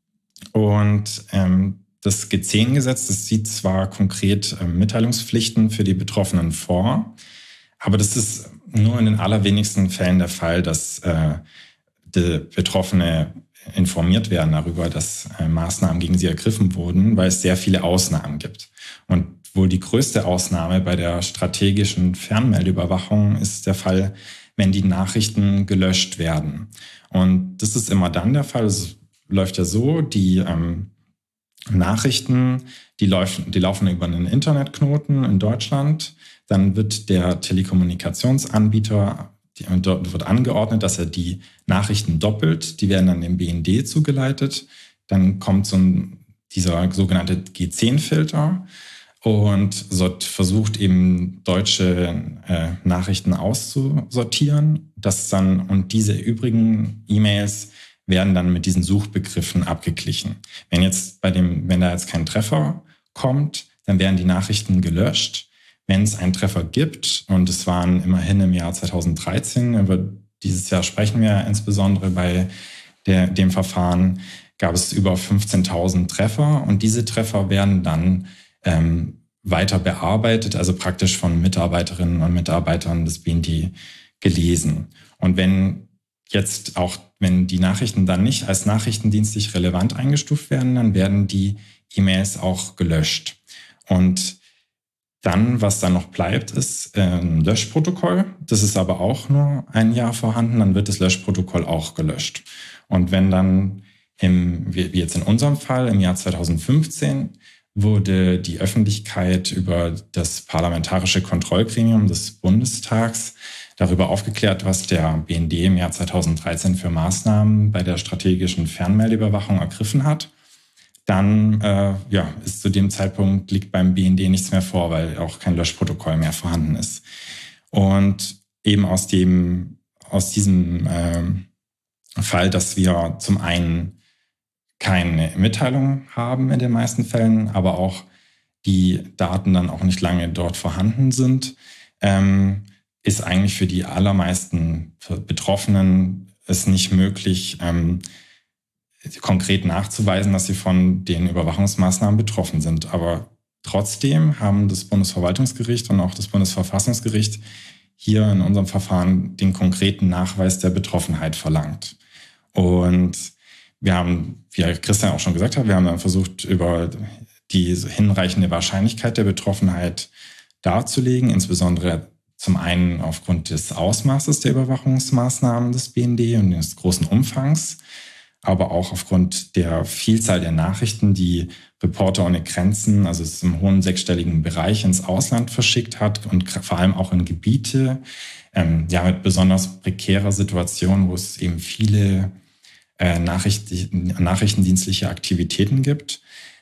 Und das G10-Gesetz, das sieht zwar konkret Mitteilungspflichten für die Betroffenen vor, aber das ist nur in den allerwenigsten Fällen der Fall, dass die Betroffene informiert werden darüber, dass Maßnahmen gegen sie ergriffen wurden, weil es sehr viele Ausnahmen gibt. Und wohl die größte Ausnahme bei der strategischen Fernmeldeüberwachung ist der Fall, wenn die Nachrichten gelöscht werden. Und das ist immer dann der Fall. Es läuft ja so, die Nachrichten, die laufen über einen Internetknoten in Deutschland. Dann wird der Telekommunikationsanbieter, dort wird angeordnet, dass er die Nachrichten doppelt. Die werden dann dem BND zugeleitet. Dann kommt dieser sogenannte G10-Filter und dort versucht eben deutsche Nachrichten auszusortieren. Und diese übrigen E-Mails werden dann mit diesen Suchbegriffen abgeglichen. Wenn da jetzt kein Treffer kommt, dann werden die Nachrichten gelöscht. Wenn es einen Treffer gibt, und es waren immerhin im Jahr 2013, über dieses Jahr sprechen wir insbesondere bei dem Verfahren, gab es über 15.000 Treffer und diese Treffer werden dann weiter bearbeitet, also praktisch von Mitarbeiterinnen und Mitarbeitern des BND gelesen. Und wenn die Nachrichten dann nicht als nachrichtendienstlich relevant eingestuft werden, dann werden die E-Mails auch gelöscht. Und dann, was dann noch bleibt, ist ein Löschprotokoll. Das ist aber auch nur ein Jahr vorhanden, dann wird das Löschprotokoll auch gelöscht. Und wenn dann, wie jetzt in unserem Fall, im Jahr 2015, wurde die Öffentlichkeit über das Parlamentarische Kontrollgremium des Bundestags darüber aufgeklärt, was der BND im Jahr 2013 für Maßnahmen bei der strategischen Fernmeldeüberwachung ergriffen hat. Dann ist zu dem Zeitpunkt liegt beim BND nichts mehr vor, weil auch kein Löschprotokoll mehr vorhanden ist. Und eben aus diesem Fall, dass wir zum einen keine Mitteilung haben in den meisten Fällen, aber auch die Daten dann auch nicht lange dort vorhanden sind, ist eigentlich für die allermeisten Betroffenen es nicht möglich, konkret nachzuweisen, dass sie von den Überwachungsmaßnahmen betroffen sind. Aber trotzdem haben das Bundesverwaltungsgericht und auch das Bundesverfassungsgericht hier in unserem Verfahren den konkreten Nachweis der Betroffenheit verlangt. Und wir haben, wie Christian auch schon gesagt hat, wir haben dann versucht, über die hinreichende Wahrscheinlichkeit der Betroffenheit darzulegen, insbesondere zum einen aufgrund des Ausmaßes der Überwachungsmaßnahmen des BND und des großen Umfangs, aber auch aufgrund der Vielzahl der Nachrichten, die Reporter ohne Grenzen, also es im hohen sechsstelligen Bereich, ins Ausland verschickt hat und vor allem auch in Gebiete, mit besonders prekärer Situation, wo es eben viele nachrichtendienstliche Aktivitäten gibt.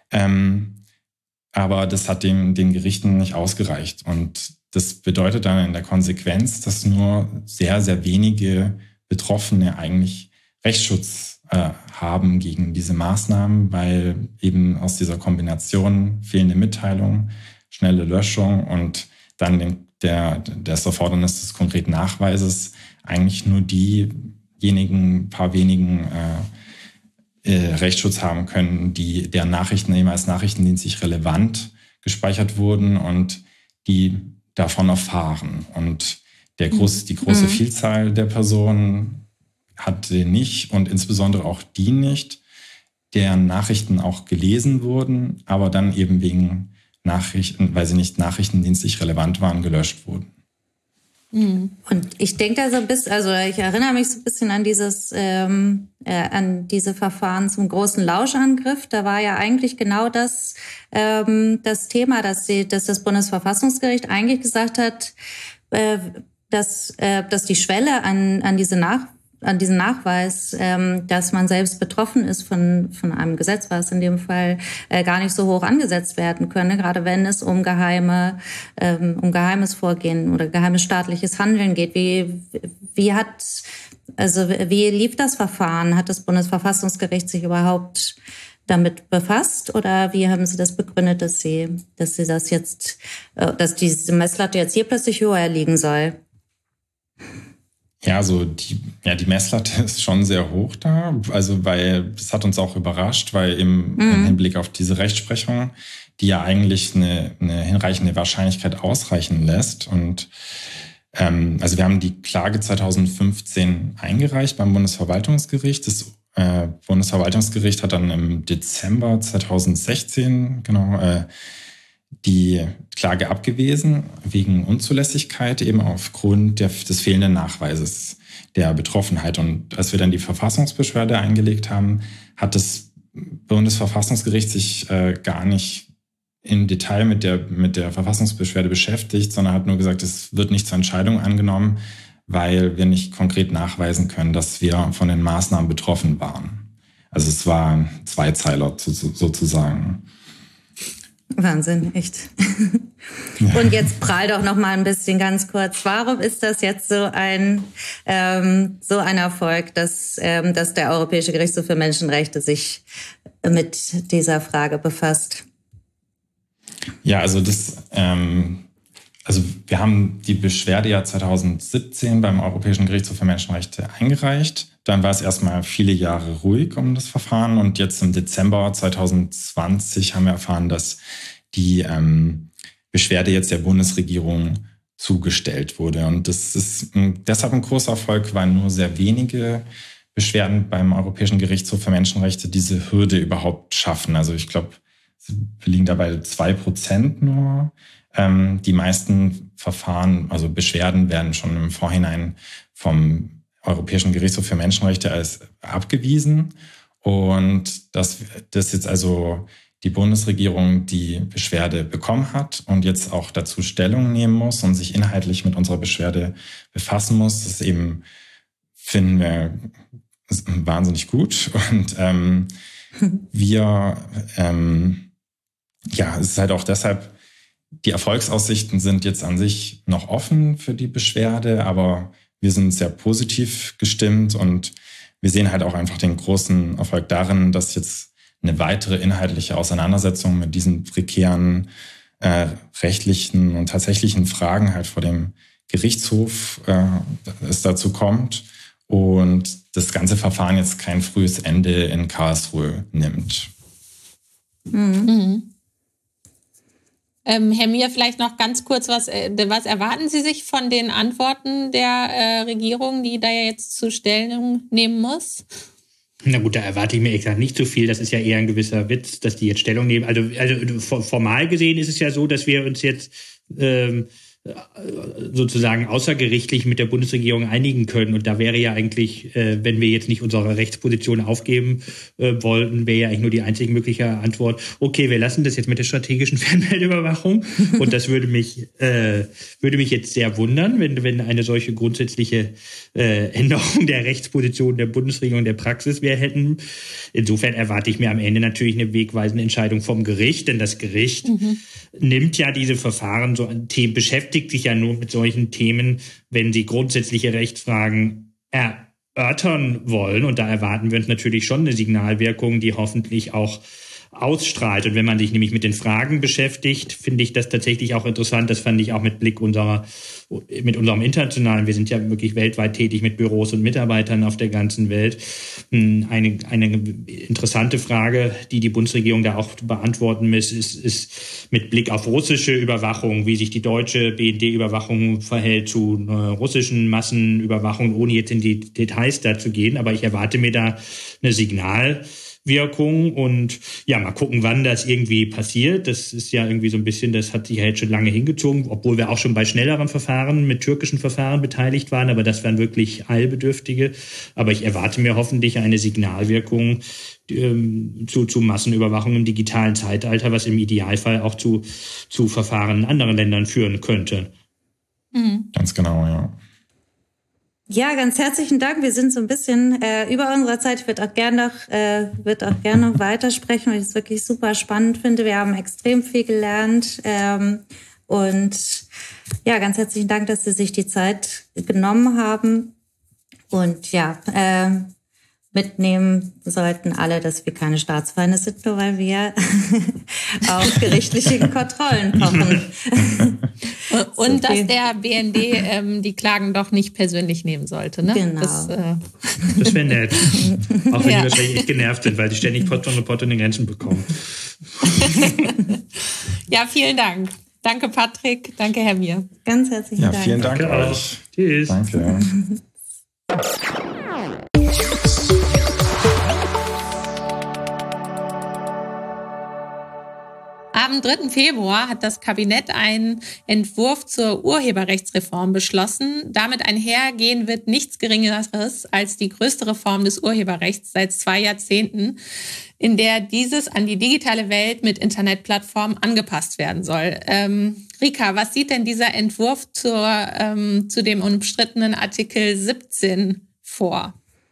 Aber das hat den Gerichten nicht ausgereicht. Und das bedeutet dann in der Konsequenz, dass nur sehr, sehr wenige Betroffene eigentlich Rechtsschutz haben gegen diese Maßnahmen, weil eben aus dieser Kombination fehlende Mitteilung, schnelle Löschung und dann das Erfordernis des konkreten Nachweises eigentlich nur paar wenigen Rechtsschutz haben können, deren Nachrichten eben als nachrichtendienstlich relevant gespeichert wurden und die davon erfahren. Und die große Vielzahl der Personen hat den nicht und insbesondere auch die nicht, deren Nachrichten auch gelesen wurden, aber dann eben wegen Nachrichten, weil sie nicht nachrichtendienstlich relevant waren, gelöscht wurden. Und ich denke da so ein bisschen, also ich erinnere mich so ein bisschen an diese Verfahren zum großen Lauschangriff. Da war ja eigentlich genau das Thema, dass das Bundesverfassungsgericht eigentlich gesagt hat, dass die Schwelle an diesen Nachweis, dass man selbst betroffen ist von einem Gesetz, was in dem Fall gar nicht so hoch angesetzt werden könne, gerade wenn es um geheimes Vorgehen oder geheimes staatliches Handeln geht. Wie lief das Verfahren? Hat das Bundesverfassungsgericht sich überhaupt damit befasst oder wie haben Sie das begründet, dass diese Messlatte jetzt hier plötzlich höher liegen soll? Ja, also die Messlatte ist schon sehr hoch da, also weil das hat uns auch überrascht, weil im Hinblick auf diese Rechtsprechung, die ja eigentlich eine hinreichende Wahrscheinlichkeit ausreichen lässt und also wir haben die Klage 2015 eingereicht beim Bundesverwaltungsgericht. Das Bundesverwaltungsgericht hat dann im Dezember 2016 die Klage abgewiesen wegen Unzulässigkeit, eben aufgrund des fehlenden Nachweises der Betroffenheit. Und als wir dann die Verfassungsbeschwerde eingelegt haben, hat das Bundesverfassungsgericht sich gar nicht im Detail mit der Verfassungsbeschwerde beschäftigt, sondern hat nur gesagt, es wird nicht zur Entscheidung angenommen, weil wir nicht konkret nachweisen können, dass wir von den Maßnahmen betroffen waren. Also es war ein Zweizeiler sozusagen. Wahnsinn, echt. Ja. Und jetzt prall doch noch mal ein bisschen ganz kurz. Warum ist das jetzt so ein Erfolg, dass der Europäische Gerichtshof für Menschenrechte sich mit dieser Frage befasst? Ja, also wir haben die Beschwerde ja 2017 beim Europäischen Gerichtshof für Menschenrechte eingereicht. Dann war es erstmal viele Jahre ruhig um das Verfahren und jetzt im Dezember 2020 haben wir erfahren, dass die Beschwerde jetzt der Bundesregierung zugestellt wurde. Und das ist deshalb ein großer Erfolg, weil nur sehr wenige Beschwerden beim Europäischen Gerichtshof für Menschenrechte diese Hürde überhaupt schaffen. Also ich glaube, wir liegen dabei 2% nur. Die meisten Verfahren, also Beschwerden, werden schon im Vorhinein vom Europäischen Gerichtshof für Menschenrechte als abgewiesen. Und dass jetzt also die Bundesregierung die Beschwerde bekommen hat und jetzt auch dazu Stellung nehmen muss und sich inhaltlich mit unserer Beschwerde befassen muss, das eben finden wir wahnsinnig gut. Und es ist halt auch deshalb, die Erfolgsaussichten sind jetzt an sich noch offen für die Beschwerde, aber wir sind sehr positiv gestimmt und wir sehen halt auch einfach den großen Erfolg darin, dass jetzt eine weitere inhaltliche Auseinandersetzung mit diesen prekären rechtlichen und tatsächlichen Fragen halt vor dem Gerichtshof es dazu kommt und das ganze Verfahren jetzt kein frühes Ende in Karlsruhe nimmt. Mhm. Herr Mier, vielleicht noch ganz kurz, was erwarten Sie sich von den Antworten der Regierung, die da ja jetzt zur Stellung nehmen muss? Na gut, da erwarte ich mir exakt nicht so viel. Das ist ja eher ein gewisser Witz, dass die jetzt Stellung nehmen. Also formal gesehen ist es ja so, dass wir uns jetzt sozusagen außergerichtlich mit der Bundesregierung einigen können. Und da wäre ja eigentlich, wenn wir jetzt nicht unsere Rechtsposition aufgeben wollten, wäre ja eigentlich nur die einzige mögliche Antwort, okay, wir lassen das jetzt mit der strategischen Fernmeldeüberwachung. Und das würde mich jetzt sehr wundern, wenn eine solche grundsätzliche Änderung der Rechtsposition der Bundesregierung der Praxis wir hätten. Insofern erwarte ich mir am Ende natürlich eine wegweisende Entscheidung vom Gericht, denn das Gericht nimmt ja diese Verfahren so an Themen, beschäftigt sich ja nur mit solchen Themen, wenn sie grundsätzliche Rechtsfragen erörtern wollen. Und da erwarten wir uns natürlich schon eine Signalwirkung, die hoffentlich auch ausstrahlt. Und wenn man sich nämlich mit den Fragen beschäftigt, finde ich das tatsächlich auch interessant. Das fand ich auch mit Blick mit unserem internationalen, wir sind ja wirklich weltweit tätig mit Büros und Mitarbeitern auf der ganzen Welt. Eine interessante Frage, die Bundesregierung da auch beantworten muss, ist mit Blick auf russische Überwachung, wie sich die deutsche BND-Überwachung verhält zu russischen Massenüberwachung, ohne jetzt in die Details dazu gehen. Aber ich erwarte mir da eine Signalwirkung und ja, mal gucken, wann das irgendwie passiert. Das ist ja irgendwie so ein bisschen, das hat sich ja jetzt schon lange hingezogen, obwohl wir auch schon bei schnelleren Verfahren mit türkischen Verfahren beteiligt waren, aber das waren wirklich eilbedürftige. Aber ich erwarte mir hoffentlich eine Signalwirkung zu Massenüberwachung im digitalen Zeitalter, was im Idealfall auch zu Verfahren in anderen Ländern führen könnte. Ganz genau, ja. Ja, ganz herzlichen Dank. Wir sind so ein bisschen über unserer Zeit. Ich würde auch gerne noch weitersprechen, weil ich es wirklich super spannend finde. Wir haben extrem viel gelernt. Und ja, ganz herzlichen Dank, dass Sie sich die Zeit genommen haben. Und ja, mitnehmen sollten alle, dass wir keine Staatsfeinde sind, nur weil wir auf gerichtliche Kontrollen pochen. Und dass der BND die Klagen doch nicht persönlich nehmen sollte. Ne? Genau. Das wäre nett. Auch wenn die wahrscheinlich echt genervt sind, weil die ständig Post und Report in den Grenzen bekommen. Ja, vielen Dank. Danke, Patrick. Danke, Herr Mier. Ganz herzlichen Dank. Ja, vielen Dank Danke euch. Tschüss. Danke. Am 3. Februar hat das Kabinett einen Entwurf zur Urheberrechtsreform beschlossen. Damit einhergehen wird nichts Geringeres als die größte Reform des Urheberrechts seit 2 Jahrzehnten, in der dieses an die digitale Welt mit Internetplattformen angepasst werden soll. Rika, was sieht denn dieser Entwurf zu dem umstrittenen Artikel 17 vor?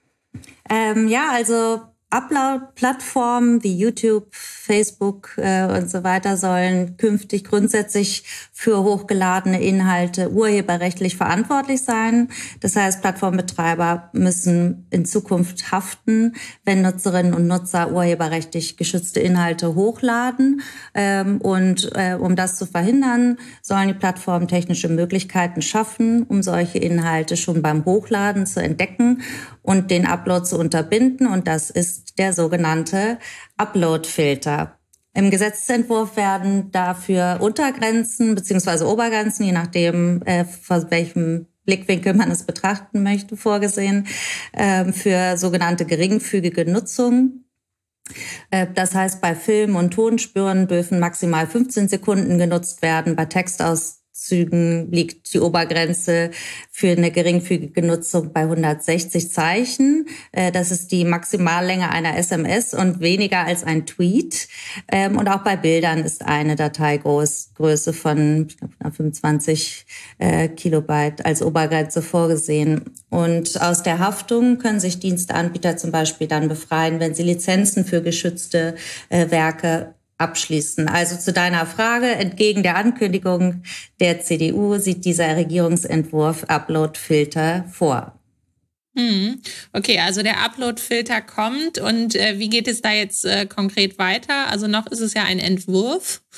Also Upload-Plattformen wie YouTube, Facebook und so weiter sollen künftig grundsätzlich für hochgeladene Inhalte urheberrechtlich verantwortlich sein. Das heißt, Plattformbetreiber müssen in Zukunft haften, wenn Nutzerinnen und Nutzer urheberrechtlich geschützte Inhalte hochladen. Um das zu verhindern, sollen die Plattformen technische Möglichkeiten schaffen, um solche Inhalte schon beim Hochladen zu entdecken und den Upload zu unterbinden. Und das ist der sogenannte Upload-Filter. Im Gesetzentwurf werden dafür Untergrenzen bzw. Obergrenzen, je nachdem, von welchem Blickwinkel man es betrachten möchte, vorgesehen, für sogenannte geringfügige Nutzung. Das heißt, bei Film- und Tonspuren dürfen maximal 15 Sekunden genutzt werden. Bei Textauszügen liegt die Obergrenze für eine geringfügige Nutzung bei 160 Zeichen. Das ist die Maximallänge einer SMS und weniger als ein Tweet. Und auch bei Bildern ist eine Dateigröße von 25 Kilobyte als Obergrenze vorgesehen. Und aus der Haftung können sich Diensteanbieter zum Beispiel dann befreien, wenn sie Lizenzen für geschützte Werke abschließen. Also zu deiner Frage, entgegen der Ankündigung der CDU sieht dieser Regierungsentwurf Upload-Filter vor. Okay, also der Upload-Filter kommt und wie geht es da jetzt konkret weiter? Also noch ist es ja ein Entwurf.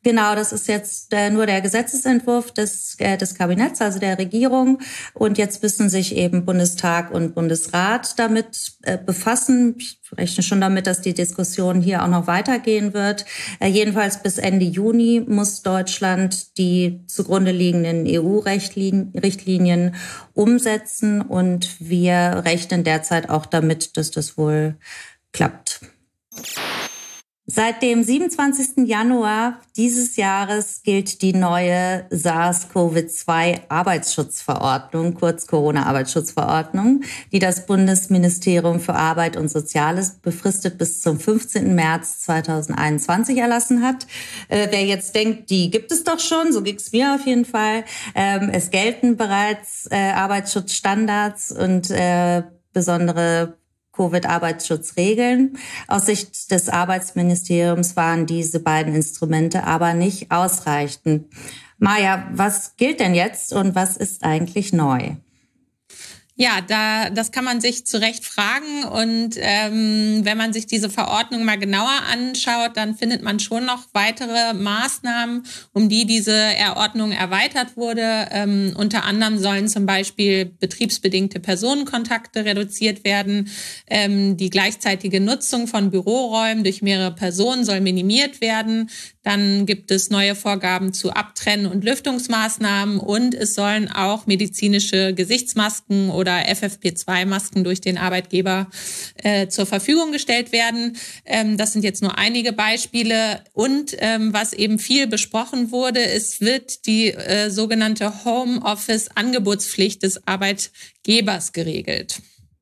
Genau, das ist jetzt nur der Gesetzesentwurf des Kabinetts, also der Regierung. Und jetzt müssen sich eben Bundestag und Bundesrat damit befassen. Ich rechne schon damit, dass die Diskussion hier auch noch weitergehen wird. Jedenfalls bis Ende Juni muss Deutschland die zugrunde liegenden EU-Richtlinien umsetzen. Und wir rechnen derzeit auch damit, dass das wohl klappt. Seit dem 27. Januar dieses Jahres gilt die neue SARS-CoV-2-Arbeitsschutzverordnung, kurz Corona-Arbeitsschutzverordnung, die das Bundesministerium für Arbeit und Soziales befristet bis zum 15. März 2021 erlassen hat. Wer jetzt denkt, die gibt es doch schon, so ging's mir auf jeden Fall. Es gelten bereits Arbeitsschutzstandards und besondere Covid-Arbeitsschutzregeln. Aus Sicht des Arbeitsministeriums waren diese beiden Instrumente aber nicht ausreichend. Maja, was gilt denn jetzt und was ist eigentlich neu? Ja, das kann man sich zu Recht fragen. Und wenn man sich diese Verordnung mal genauer anschaut, dann findet man schon noch weitere Maßnahmen, um die diese Verordnung erweitert wurde. Unter anderem sollen zum Beispiel betriebsbedingte Personenkontakte reduziert werden. Die gleichzeitige Nutzung von Büroräumen durch mehrere Personen soll minimiert werden. Dann gibt es neue Vorgaben zu Abtrennen- und Lüftungsmaßnahmen und es sollen auch medizinische Gesichtsmasken oder FFP2-Masken durch den Arbeitgeber zur Verfügung gestellt werden. Das sind jetzt nur einige Beispiele. Und was eben viel besprochen wurde, es wird die sogenannte Homeoffice-Angebotspflicht des Arbeitgebers geregelt.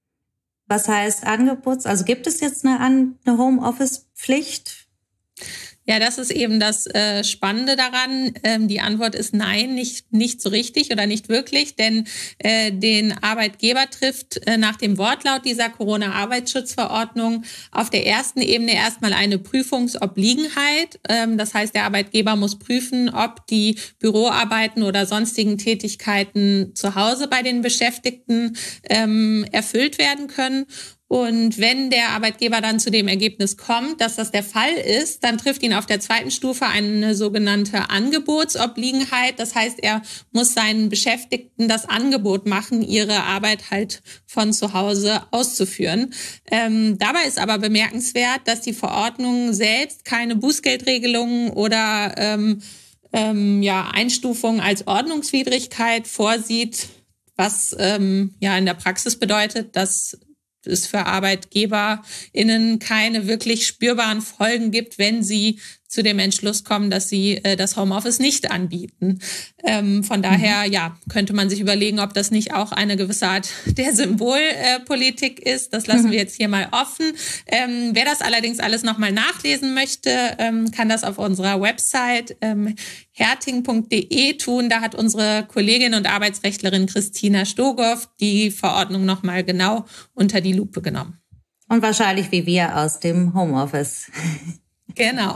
Was heißt Angebots? Also gibt es jetzt eine Homeoffice-Pflicht? Ja, das ist eben das Spannende daran. Die Antwort ist nein, nicht so richtig oder nicht wirklich, denn den Arbeitgeber trifft nach dem Wortlaut dieser Corona-Arbeitsschutzverordnung auf der ersten Ebene erstmal eine Prüfungsobliegenheit. Das heißt, der Arbeitgeber muss prüfen, ob die Büroarbeiten oder sonstigen Tätigkeiten zu Hause bei den Beschäftigten erfüllt werden können. Und wenn der Arbeitgeber dann zu dem Ergebnis kommt, dass das der Fall ist, dann trifft ihn auf der zweiten Stufe eine sogenannte Angebotsobliegenheit. Das heißt, er muss seinen Beschäftigten das Angebot machen, ihre Arbeit halt von zu Hause auszuführen. Dabei ist aber bemerkenswert, dass die Verordnung selbst keine Bußgeldregelungen oder Einstufungen als Ordnungswidrigkeit vorsieht, was in der Praxis bedeutet, dass es für ArbeitgeberInnen keine wirklich spürbaren Folgen gibt, wenn sie zu dem Entschluss kommen, dass sie das Homeoffice nicht anbieten. Von daher, könnte man sich überlegen, ob das nicht auch eine gewisse Art der Symbolpolitik ist. Das lassen wir jetzt hier mal offen. Wer das allerdings alles nochmal nachlesen möchte, kann das auf unserer Website herting.de tun. Da hat unsere Kollegin und Arbeitsrechtlerin Christina Stogow die Verordnung nochmal genau unter die Lupe genommen. Und wahrscheinlich wie wir aus dem Homeoffice. Genau.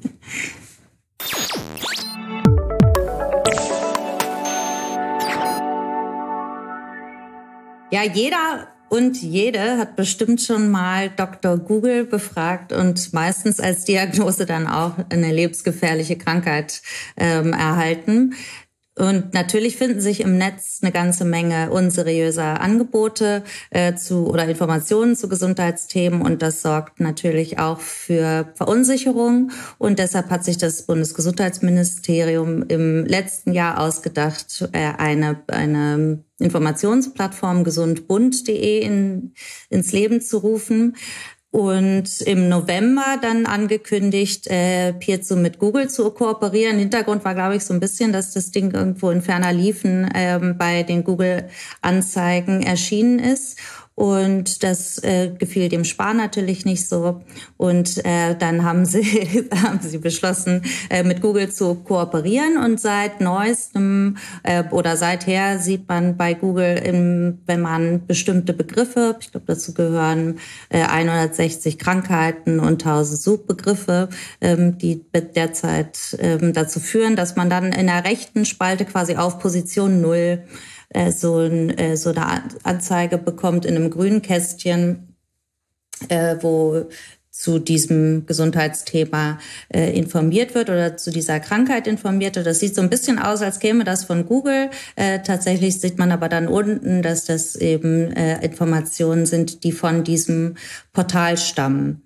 Ja, jeder und jede hat bestimmt schon mal Dr. Google befragt und meistens als Diagnose dann auch eine lebensgefährliche Krankheit erhalten. Und natürlich finden sich im Netz eine ganze Menge unseriöser Angebote oder Informationen zu Gesundheitsthemen und das sorgt natürlich auch für Verunsicherung. Und deshalb hat sich das Bundesgesundheitsministerium im letzten Jahr ausgedacht, eine Informationsplattform gesundbund.de ins Leben zu rufen. Und im November dann angekündigt, Piezo mit Google zu kooperieren. Hintergrund war, glaube ich, so ein bisschen, dass das Ding irgendwo in ferner Liefen bei den Google-Anzeigen erschienen ist. Und das gefiel dem Spahn natürlich nicht so. Und dann haben sie beschlossen, mit Google zu kooperieren. Und seit neuestem oder seither sieht man bei Google, wenn man bestimmte Begriffe, ich glaube dazu gehören 160 Krankheiten und 1000 Suchbegriffe, die derzeit dazu führen, dass man dann in der rechten Spalte quasi auf Position 0 so eine Anzeige bekommt in einem grünen Kästchen, wo zu diesem Gesundheitsthema informiert wird oder zu dieser Krankheit informiert wird. Das sieht so ein bisschen aus, als käme das von Google. Tatsächlich sieht man aber dann unten, dass das eben Informationen sind, die von diesem Portal stammen.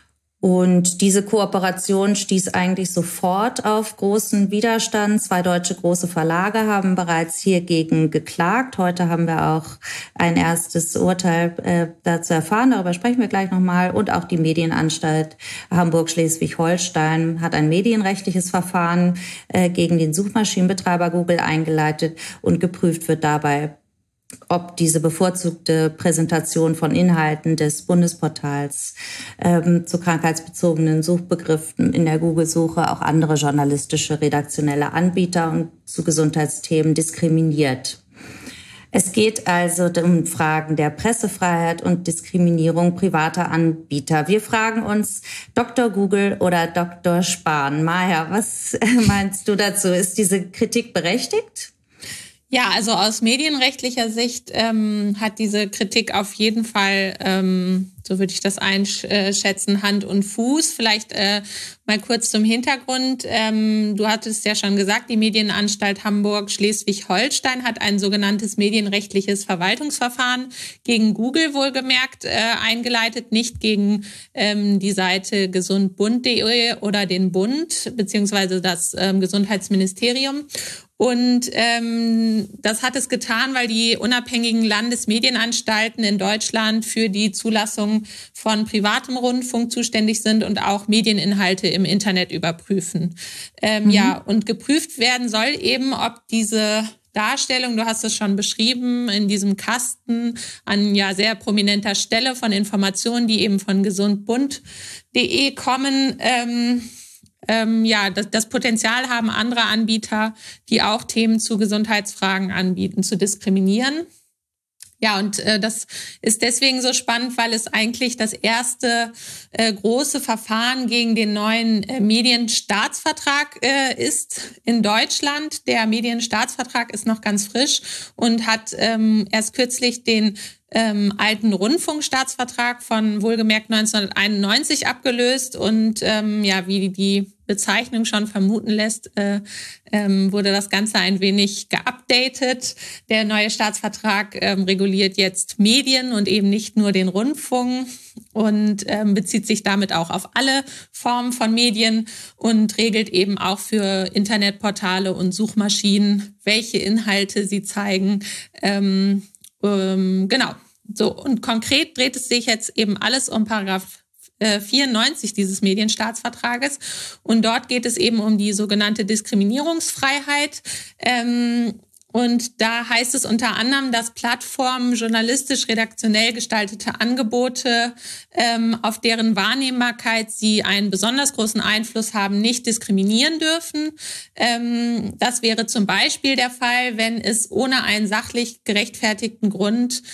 Und diese Kooperation stieß eigentlich sofort auf großen Widerstand. 2 deutsche große Verlage haben bereits hiergegen geklagt. Heute haben wir auch ein erstes Urteil dazu erfahren. Darüber sprechen wir gleich nochmal. Und auch die Medienanstalt Hamburg-Schleswig-Holstein hat ein medienrechtliches Verfahren gegen den Suchmaschinenbetreiber Google eingeleitet und geprüft wird dabei, ob diese bevorzugte Präsentation von Inhalten des Bundesportals zu krankheitsbezogenen Suchbegriffen in der Google-Suche auch andere journalistische, redaktionelle Anbieter und zu Gesundheitsthemen diskriminiert. Es geht also um Fragen der Pressefreiheit und Diskriminierung privater Anbieter. Wir fragen uns, Dr. Google oder Dr. Spahn? Maja, was meinst du dazu? Ist diese Kritik berechtigt? Ja, also aus medienrechtlicher Sicht hat diese Kritik auf jeden Fall, so würde ich das einschätzen, Hand und Fuß. Vielleicht mal kurz zum Hintergrund. Du hattest ja schon gesagt, die Medienanstalt Hamburg-Schleswig-Holstein hat ein sogenanntes medienrechtliches Verwaltungsverfahren gegen Google wohlgemerkt eingeleitet, nicht gegen die Seite gesundbund.de oder den Bund beziehungsweise das Gesundheitsministerium. Und das hat es getan, weil die unabhängigen Landesmedienanstalten in Deutschland für die Zulassung von privatem Rundfunk zuständig sind und auch Medieninhalte im Internet überprüfen. Ja, und geprüft werden soll eben, ob diese Darstellung, du hast es schon beschrieben, in diesem Kasten an ja sehr prominenter Stelle von Informationen, die eben von gesundbund.de kommen, das Potenzial haben, andere Anbieter, die auch Themen zu Gesundheitsfragen anbieten, zu diskriminieren. Ja, und das ist deswegen so spannend, weil es eigentlich das erste große Verfahren gegen den neuen Medienstaatsvertrag ist in Deutschland. Der Medienstaatsvertrag ist noch ganz frisch und hat erst kürzlich den alten Rundfunkstaatsvertrag von wohlgemerkt 1991 abgelöst und wie die Bezeichnung schon vermuten lässt, wurde das Ganze ein wenig geupdatet. Der neue Staatsvertrag reguliert jetzt Medien und eben nicht nur den Rundfunk und bezieht sich damit auch auf alle Formen von Medien und regelt eben auch für Internetportale und Suchmaschinen, welche Inhalte sie zeigen. Genau. So, und konkret dreht es sich jetzt eben alles um Paragraph 94 dieses Medienstaatsvertrages. Und dort geht es eben um die sogenannte Diskriminierungsfreiheit. Und da heißt es unter anderem, dass Plattformen journalistisch redaktionell gestaltete Angebote, auf deren Wahrnehmbarkeit sie einen besonders großen Einfluss haben, nicht diskriminieren dürfen. Das wäre zum Beispiel der Fall, wenn es ohne einen sachlich gerechtfertigten Grund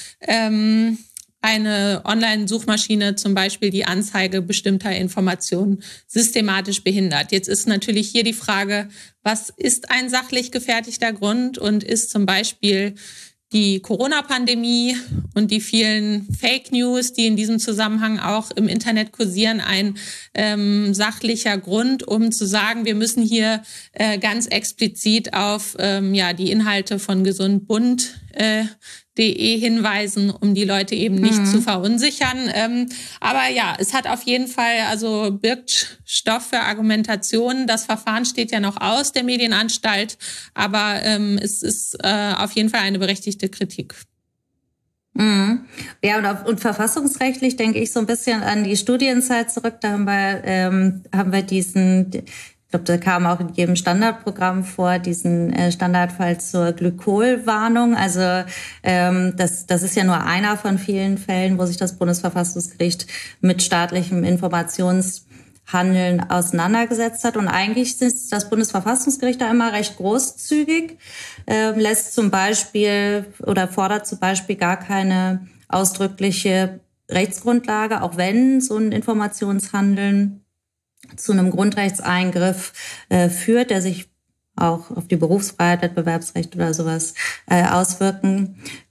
eine Online-Suchmaschine zum Beispiel die Anzeige bestimmter Informationen systematisch behindert. Jetzt ist natürlich hier die Frage, was ist ein sachlich gefertigter Grund und ist zum Beispiel die Corona-Pandemie und die vielen Fake News, die in diesem Zusammenhang auch im Internet kursieren, ein sachlicher Grund, um zu sagen, wir müssen hier ganz explizit auf die Inhalte von gesundbund.de hinweisen, um die Leute eben nicht zu verunsichern. Aber ja, es hat auf jeden Fall, also birgt Stoff für Argumentationen. Das Verfahren steht ja noch aus, der Medienanstalt, aber es ist auf jeden Fall eine berechtigte Kritik. Ja, und verfassungsrechtlich denke ich so ein bisschen an die Studienzeit zurück. Da haben wir diesen, ich glaube, da kam auch in jedem Standardprogramm vor, diesen Standardfall zur Glykolwarnung. Also das ist ja nur einer von vielen Fällen, wo sich das Bundesverfassungsgericht mit staatlichem Informationshandeln auseinandergesetzt hat. Und eigentlich ist das Bundesverfassungsgericht da immer recht großzügig, lässt zum Beispiel oder fordert zum Beispiel gar keine ausdrückliche Rechtsgrundlage, auch wenn so ein Informationshandeln zu einem Grundrechtseingriff führt, der sich auch auf die Berufsfreiheit, Wettbewerbsrecht oder sowas auswirken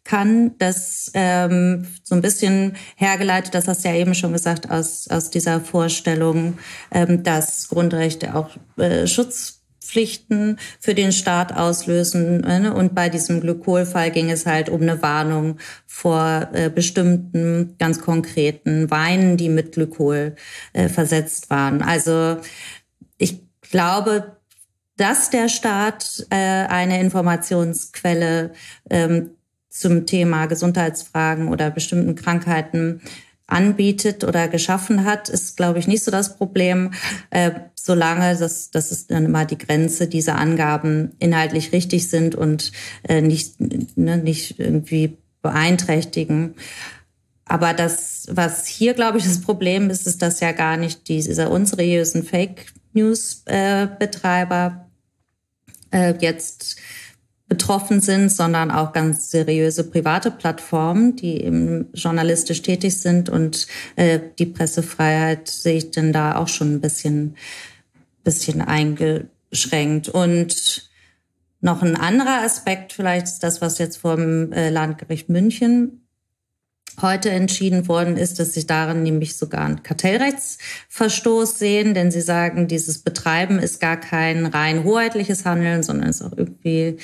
kann, das so ein bisschen hergeleitet, das hast du ja eben schon gesagt, aus dieser Vorstellung, dass Grundrechte auch Schutzpflichten für den Staat auslösen. Und bei diesem Glykolfall ging es halt um eine Warnung vor bestimmten ganz konkreten Weinen, die mit Glykol versetzt waren. Also ich glaube, dass der Staat eine Informationsquelle zum Thema Gesundheitsfragen oder bestimmten Krankheiten anbietet oder geschaffen hat, ist, glaube ich, nicht so das Problem, solange das ist dann immer die Grenze, diese Angaben inhaltlich richtig sind und nicht irgendwie beeinträchtigen. Aber das, was hier, glaube ich, das Problem ist, ist, dass ja gar nicht diese unseriösen Fake-News-Betreiber jetzt betroffen sind, sondern auch ganz seriöse private Plattformen, die eben journalistisch tätig sind. Und die Pressefreiheit sehe ich denn da auch schon ein bisschen eingeschränkt. Und noch ein anderer Aspekt vielleicht ist das, was jetzt vom Landgericht München heute entschieden worden ist, dass sie darin nämlich sogar einen Kartellrechtsverstoß sehen, denn sie sagen, dieses Betreiben ist gar kein rein hoheitliches Handeln, sondern ist auch irgendwie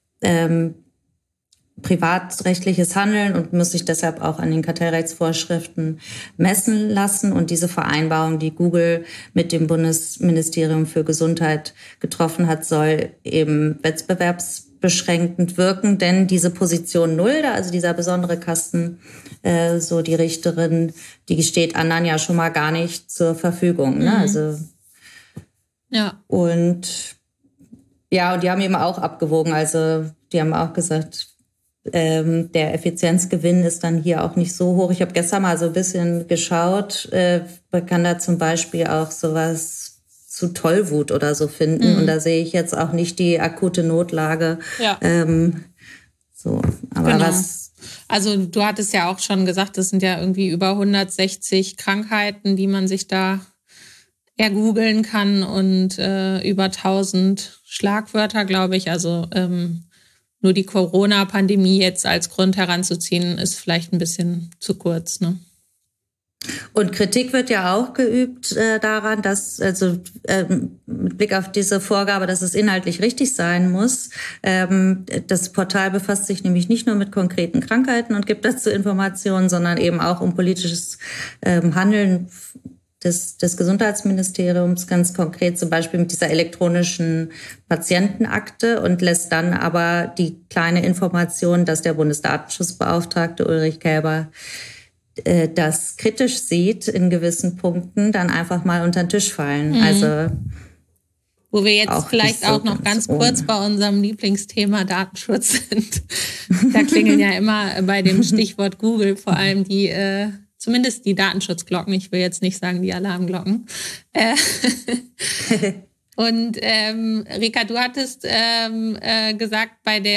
privatrechtliches Handeln und muss sich deshalb auch an den Kartellrechtsvorschriften messen lassen. Und diese Vereinbarung, die Google mit dem Bundesministerium für Gesundheit getroffen hat, soll eben wettbewerbsbeschränkend wirken, denn diese Position 0, also dieser besondere Kasten, so die Richterin, die steht anderen ja schon mal gar nicht zur Verfügung. Ne? Also ja. Und die haben eben auch abgewogen. Also die haben auch gesagt, der Effizienzgewinn ist dann hier auch nicht so hoch. Ich habe gestern mal so ein bisschen geschaut. Man kann da zum Beispiel auch sowas zu Tollwut oder so finden. Und da sehe ich jetzt auch nicht die akute Notlage. Ja. Aber genau. Also du hattest ja auch schon gesagt, das sind ja irgendwie über 160 Krankheiten, die man sich da ergoogeln kann und über 1000 Schlagwörter, glaube ich. Also nur die Corona-Pandemie jetzt als Grund heranzuziehen, ist vielleicht ein bisschen zu kurz, ne? Und Kritik wird ja auch geübt daran, dass, mit Blick auf diese Vorgabe, dass es inhaltlich richtig sein muss. Das Portal befasst sich nämlich nicht nur mit konkreten Krankheiten und gibt dazu Informationen, sondern eben auch um politisches Handeln des Gesundheitsministeriums, ganz konkret zum Beispiel mit dieser elektronischen Patientenakte, und lässt dann aber die kleine Information, dass der Bundesdatenschutzbeauftragte Ulrich Kälber das kritisch sieht in gewissen Punkten, dann einfach mal unter den Tisch fallen. Also wo wir jetzt vielleicht auch noch ganz kurz bei unserem Lieblingsthema Datenschutz sind. Da klingeln ja immer bei dem Stichwort Google vor allem die zumindest die Datenschutzglocken, ich will jetzt nicht sagen die Alarmglocken. Und Rika, du hattest gesagt,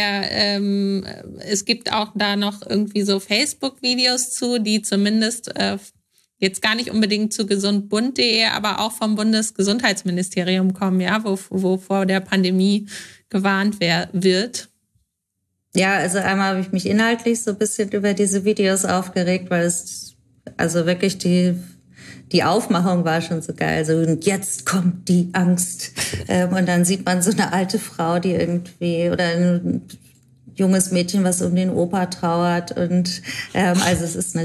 es gibt auch da noch irgendwie so Facebook-Videos zu, die zumindest jetzt gar nicht unbedingt zu gesundbund.de, aber auch vom Bundesgesundheitsministerium kommen, ja, wo vor der Pandemie gewarnt wird. Ja, also einmal habe ich mich inhaltlich so ein bisschen über diese Videos aufgeregt, weil es also wirklich die Aufmachung war schon so geil. So, und jetzt kommt die Angst. Und dann sieht man so eine alte Frau, die irgendwie, oder ein junges Mädchen, was um den Opa trauert. Und also es ist eine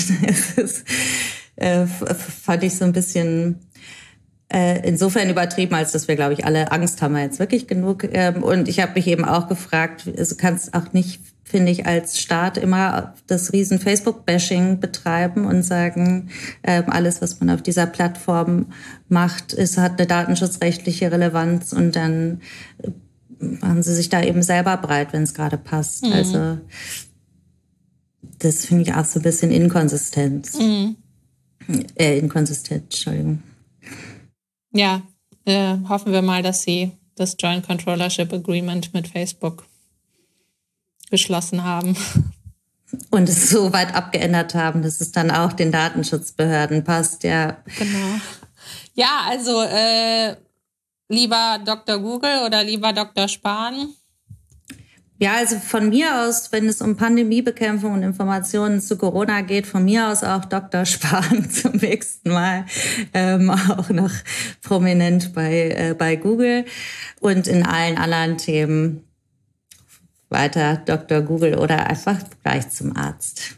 fand ich so ein bisschen insofern übertrieben, als dass wir, glaube ich, alle Angst haben wir jetzt wirklich genug. Und ich habe mich eben auch gefragt, du kannst auch nicht, finde ich, als Staat immer das riesen Facebook-Bashing betreiben und sagen, alles, was man auf dieser Plattform macht, hat eine datenschutzrechtliche Relevanz, und dann machen sie sich da eben selber breit, wenn es gerade passt. Mhm. Also das finde ich auch so ein bisschen inkonsistent. Mhm. Entschuldigung. Ja, hoffen wir mal, dass sie das Joint Controllership Agreement mit Facebook geschlossen haben. Und es so weit abgeändert haben, dass es dann auch den Datenschutzbehörden passt, ja. Genau. Ja, also lieber Dr. Google oder lieber Dr. Spahn? Ja, also von mir aus, wenn es um Pandemiebekämpfung und Informationen zu Corona geht, von mir aus auch Dr. Spahn zum nächsten Mal, auch noch prominent bei Google und in allen anderen Themen weiter Dr. Google oder einfach gleich zum Arzt.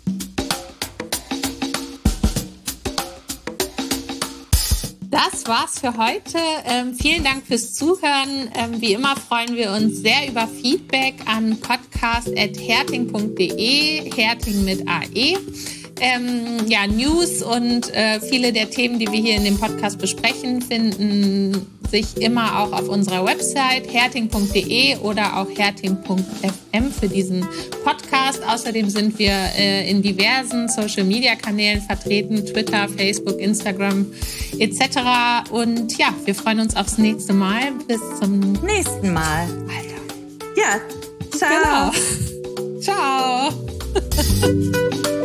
Das war's für heute. Vielen Dank fürs Zuhören. Wie immer freuen wir uns sehr über Feedback an podcast@herting.de, Herting mit AE. News und viele der Themen, die wir hier in dem Podcast besprechen, finden sich immer auch auf unserer Website herting.de oder auch herting.fm für diesen Podcast. Außerdem sind wir in diversen Social-Media-Kanälen vertreten, Twitter, Facebook, Instagram etc. Und ja, wir freuen uns aufs nächste Mal. Bis zum nächsten Mal. Alter. Ja, ciao. Genau. Ciao.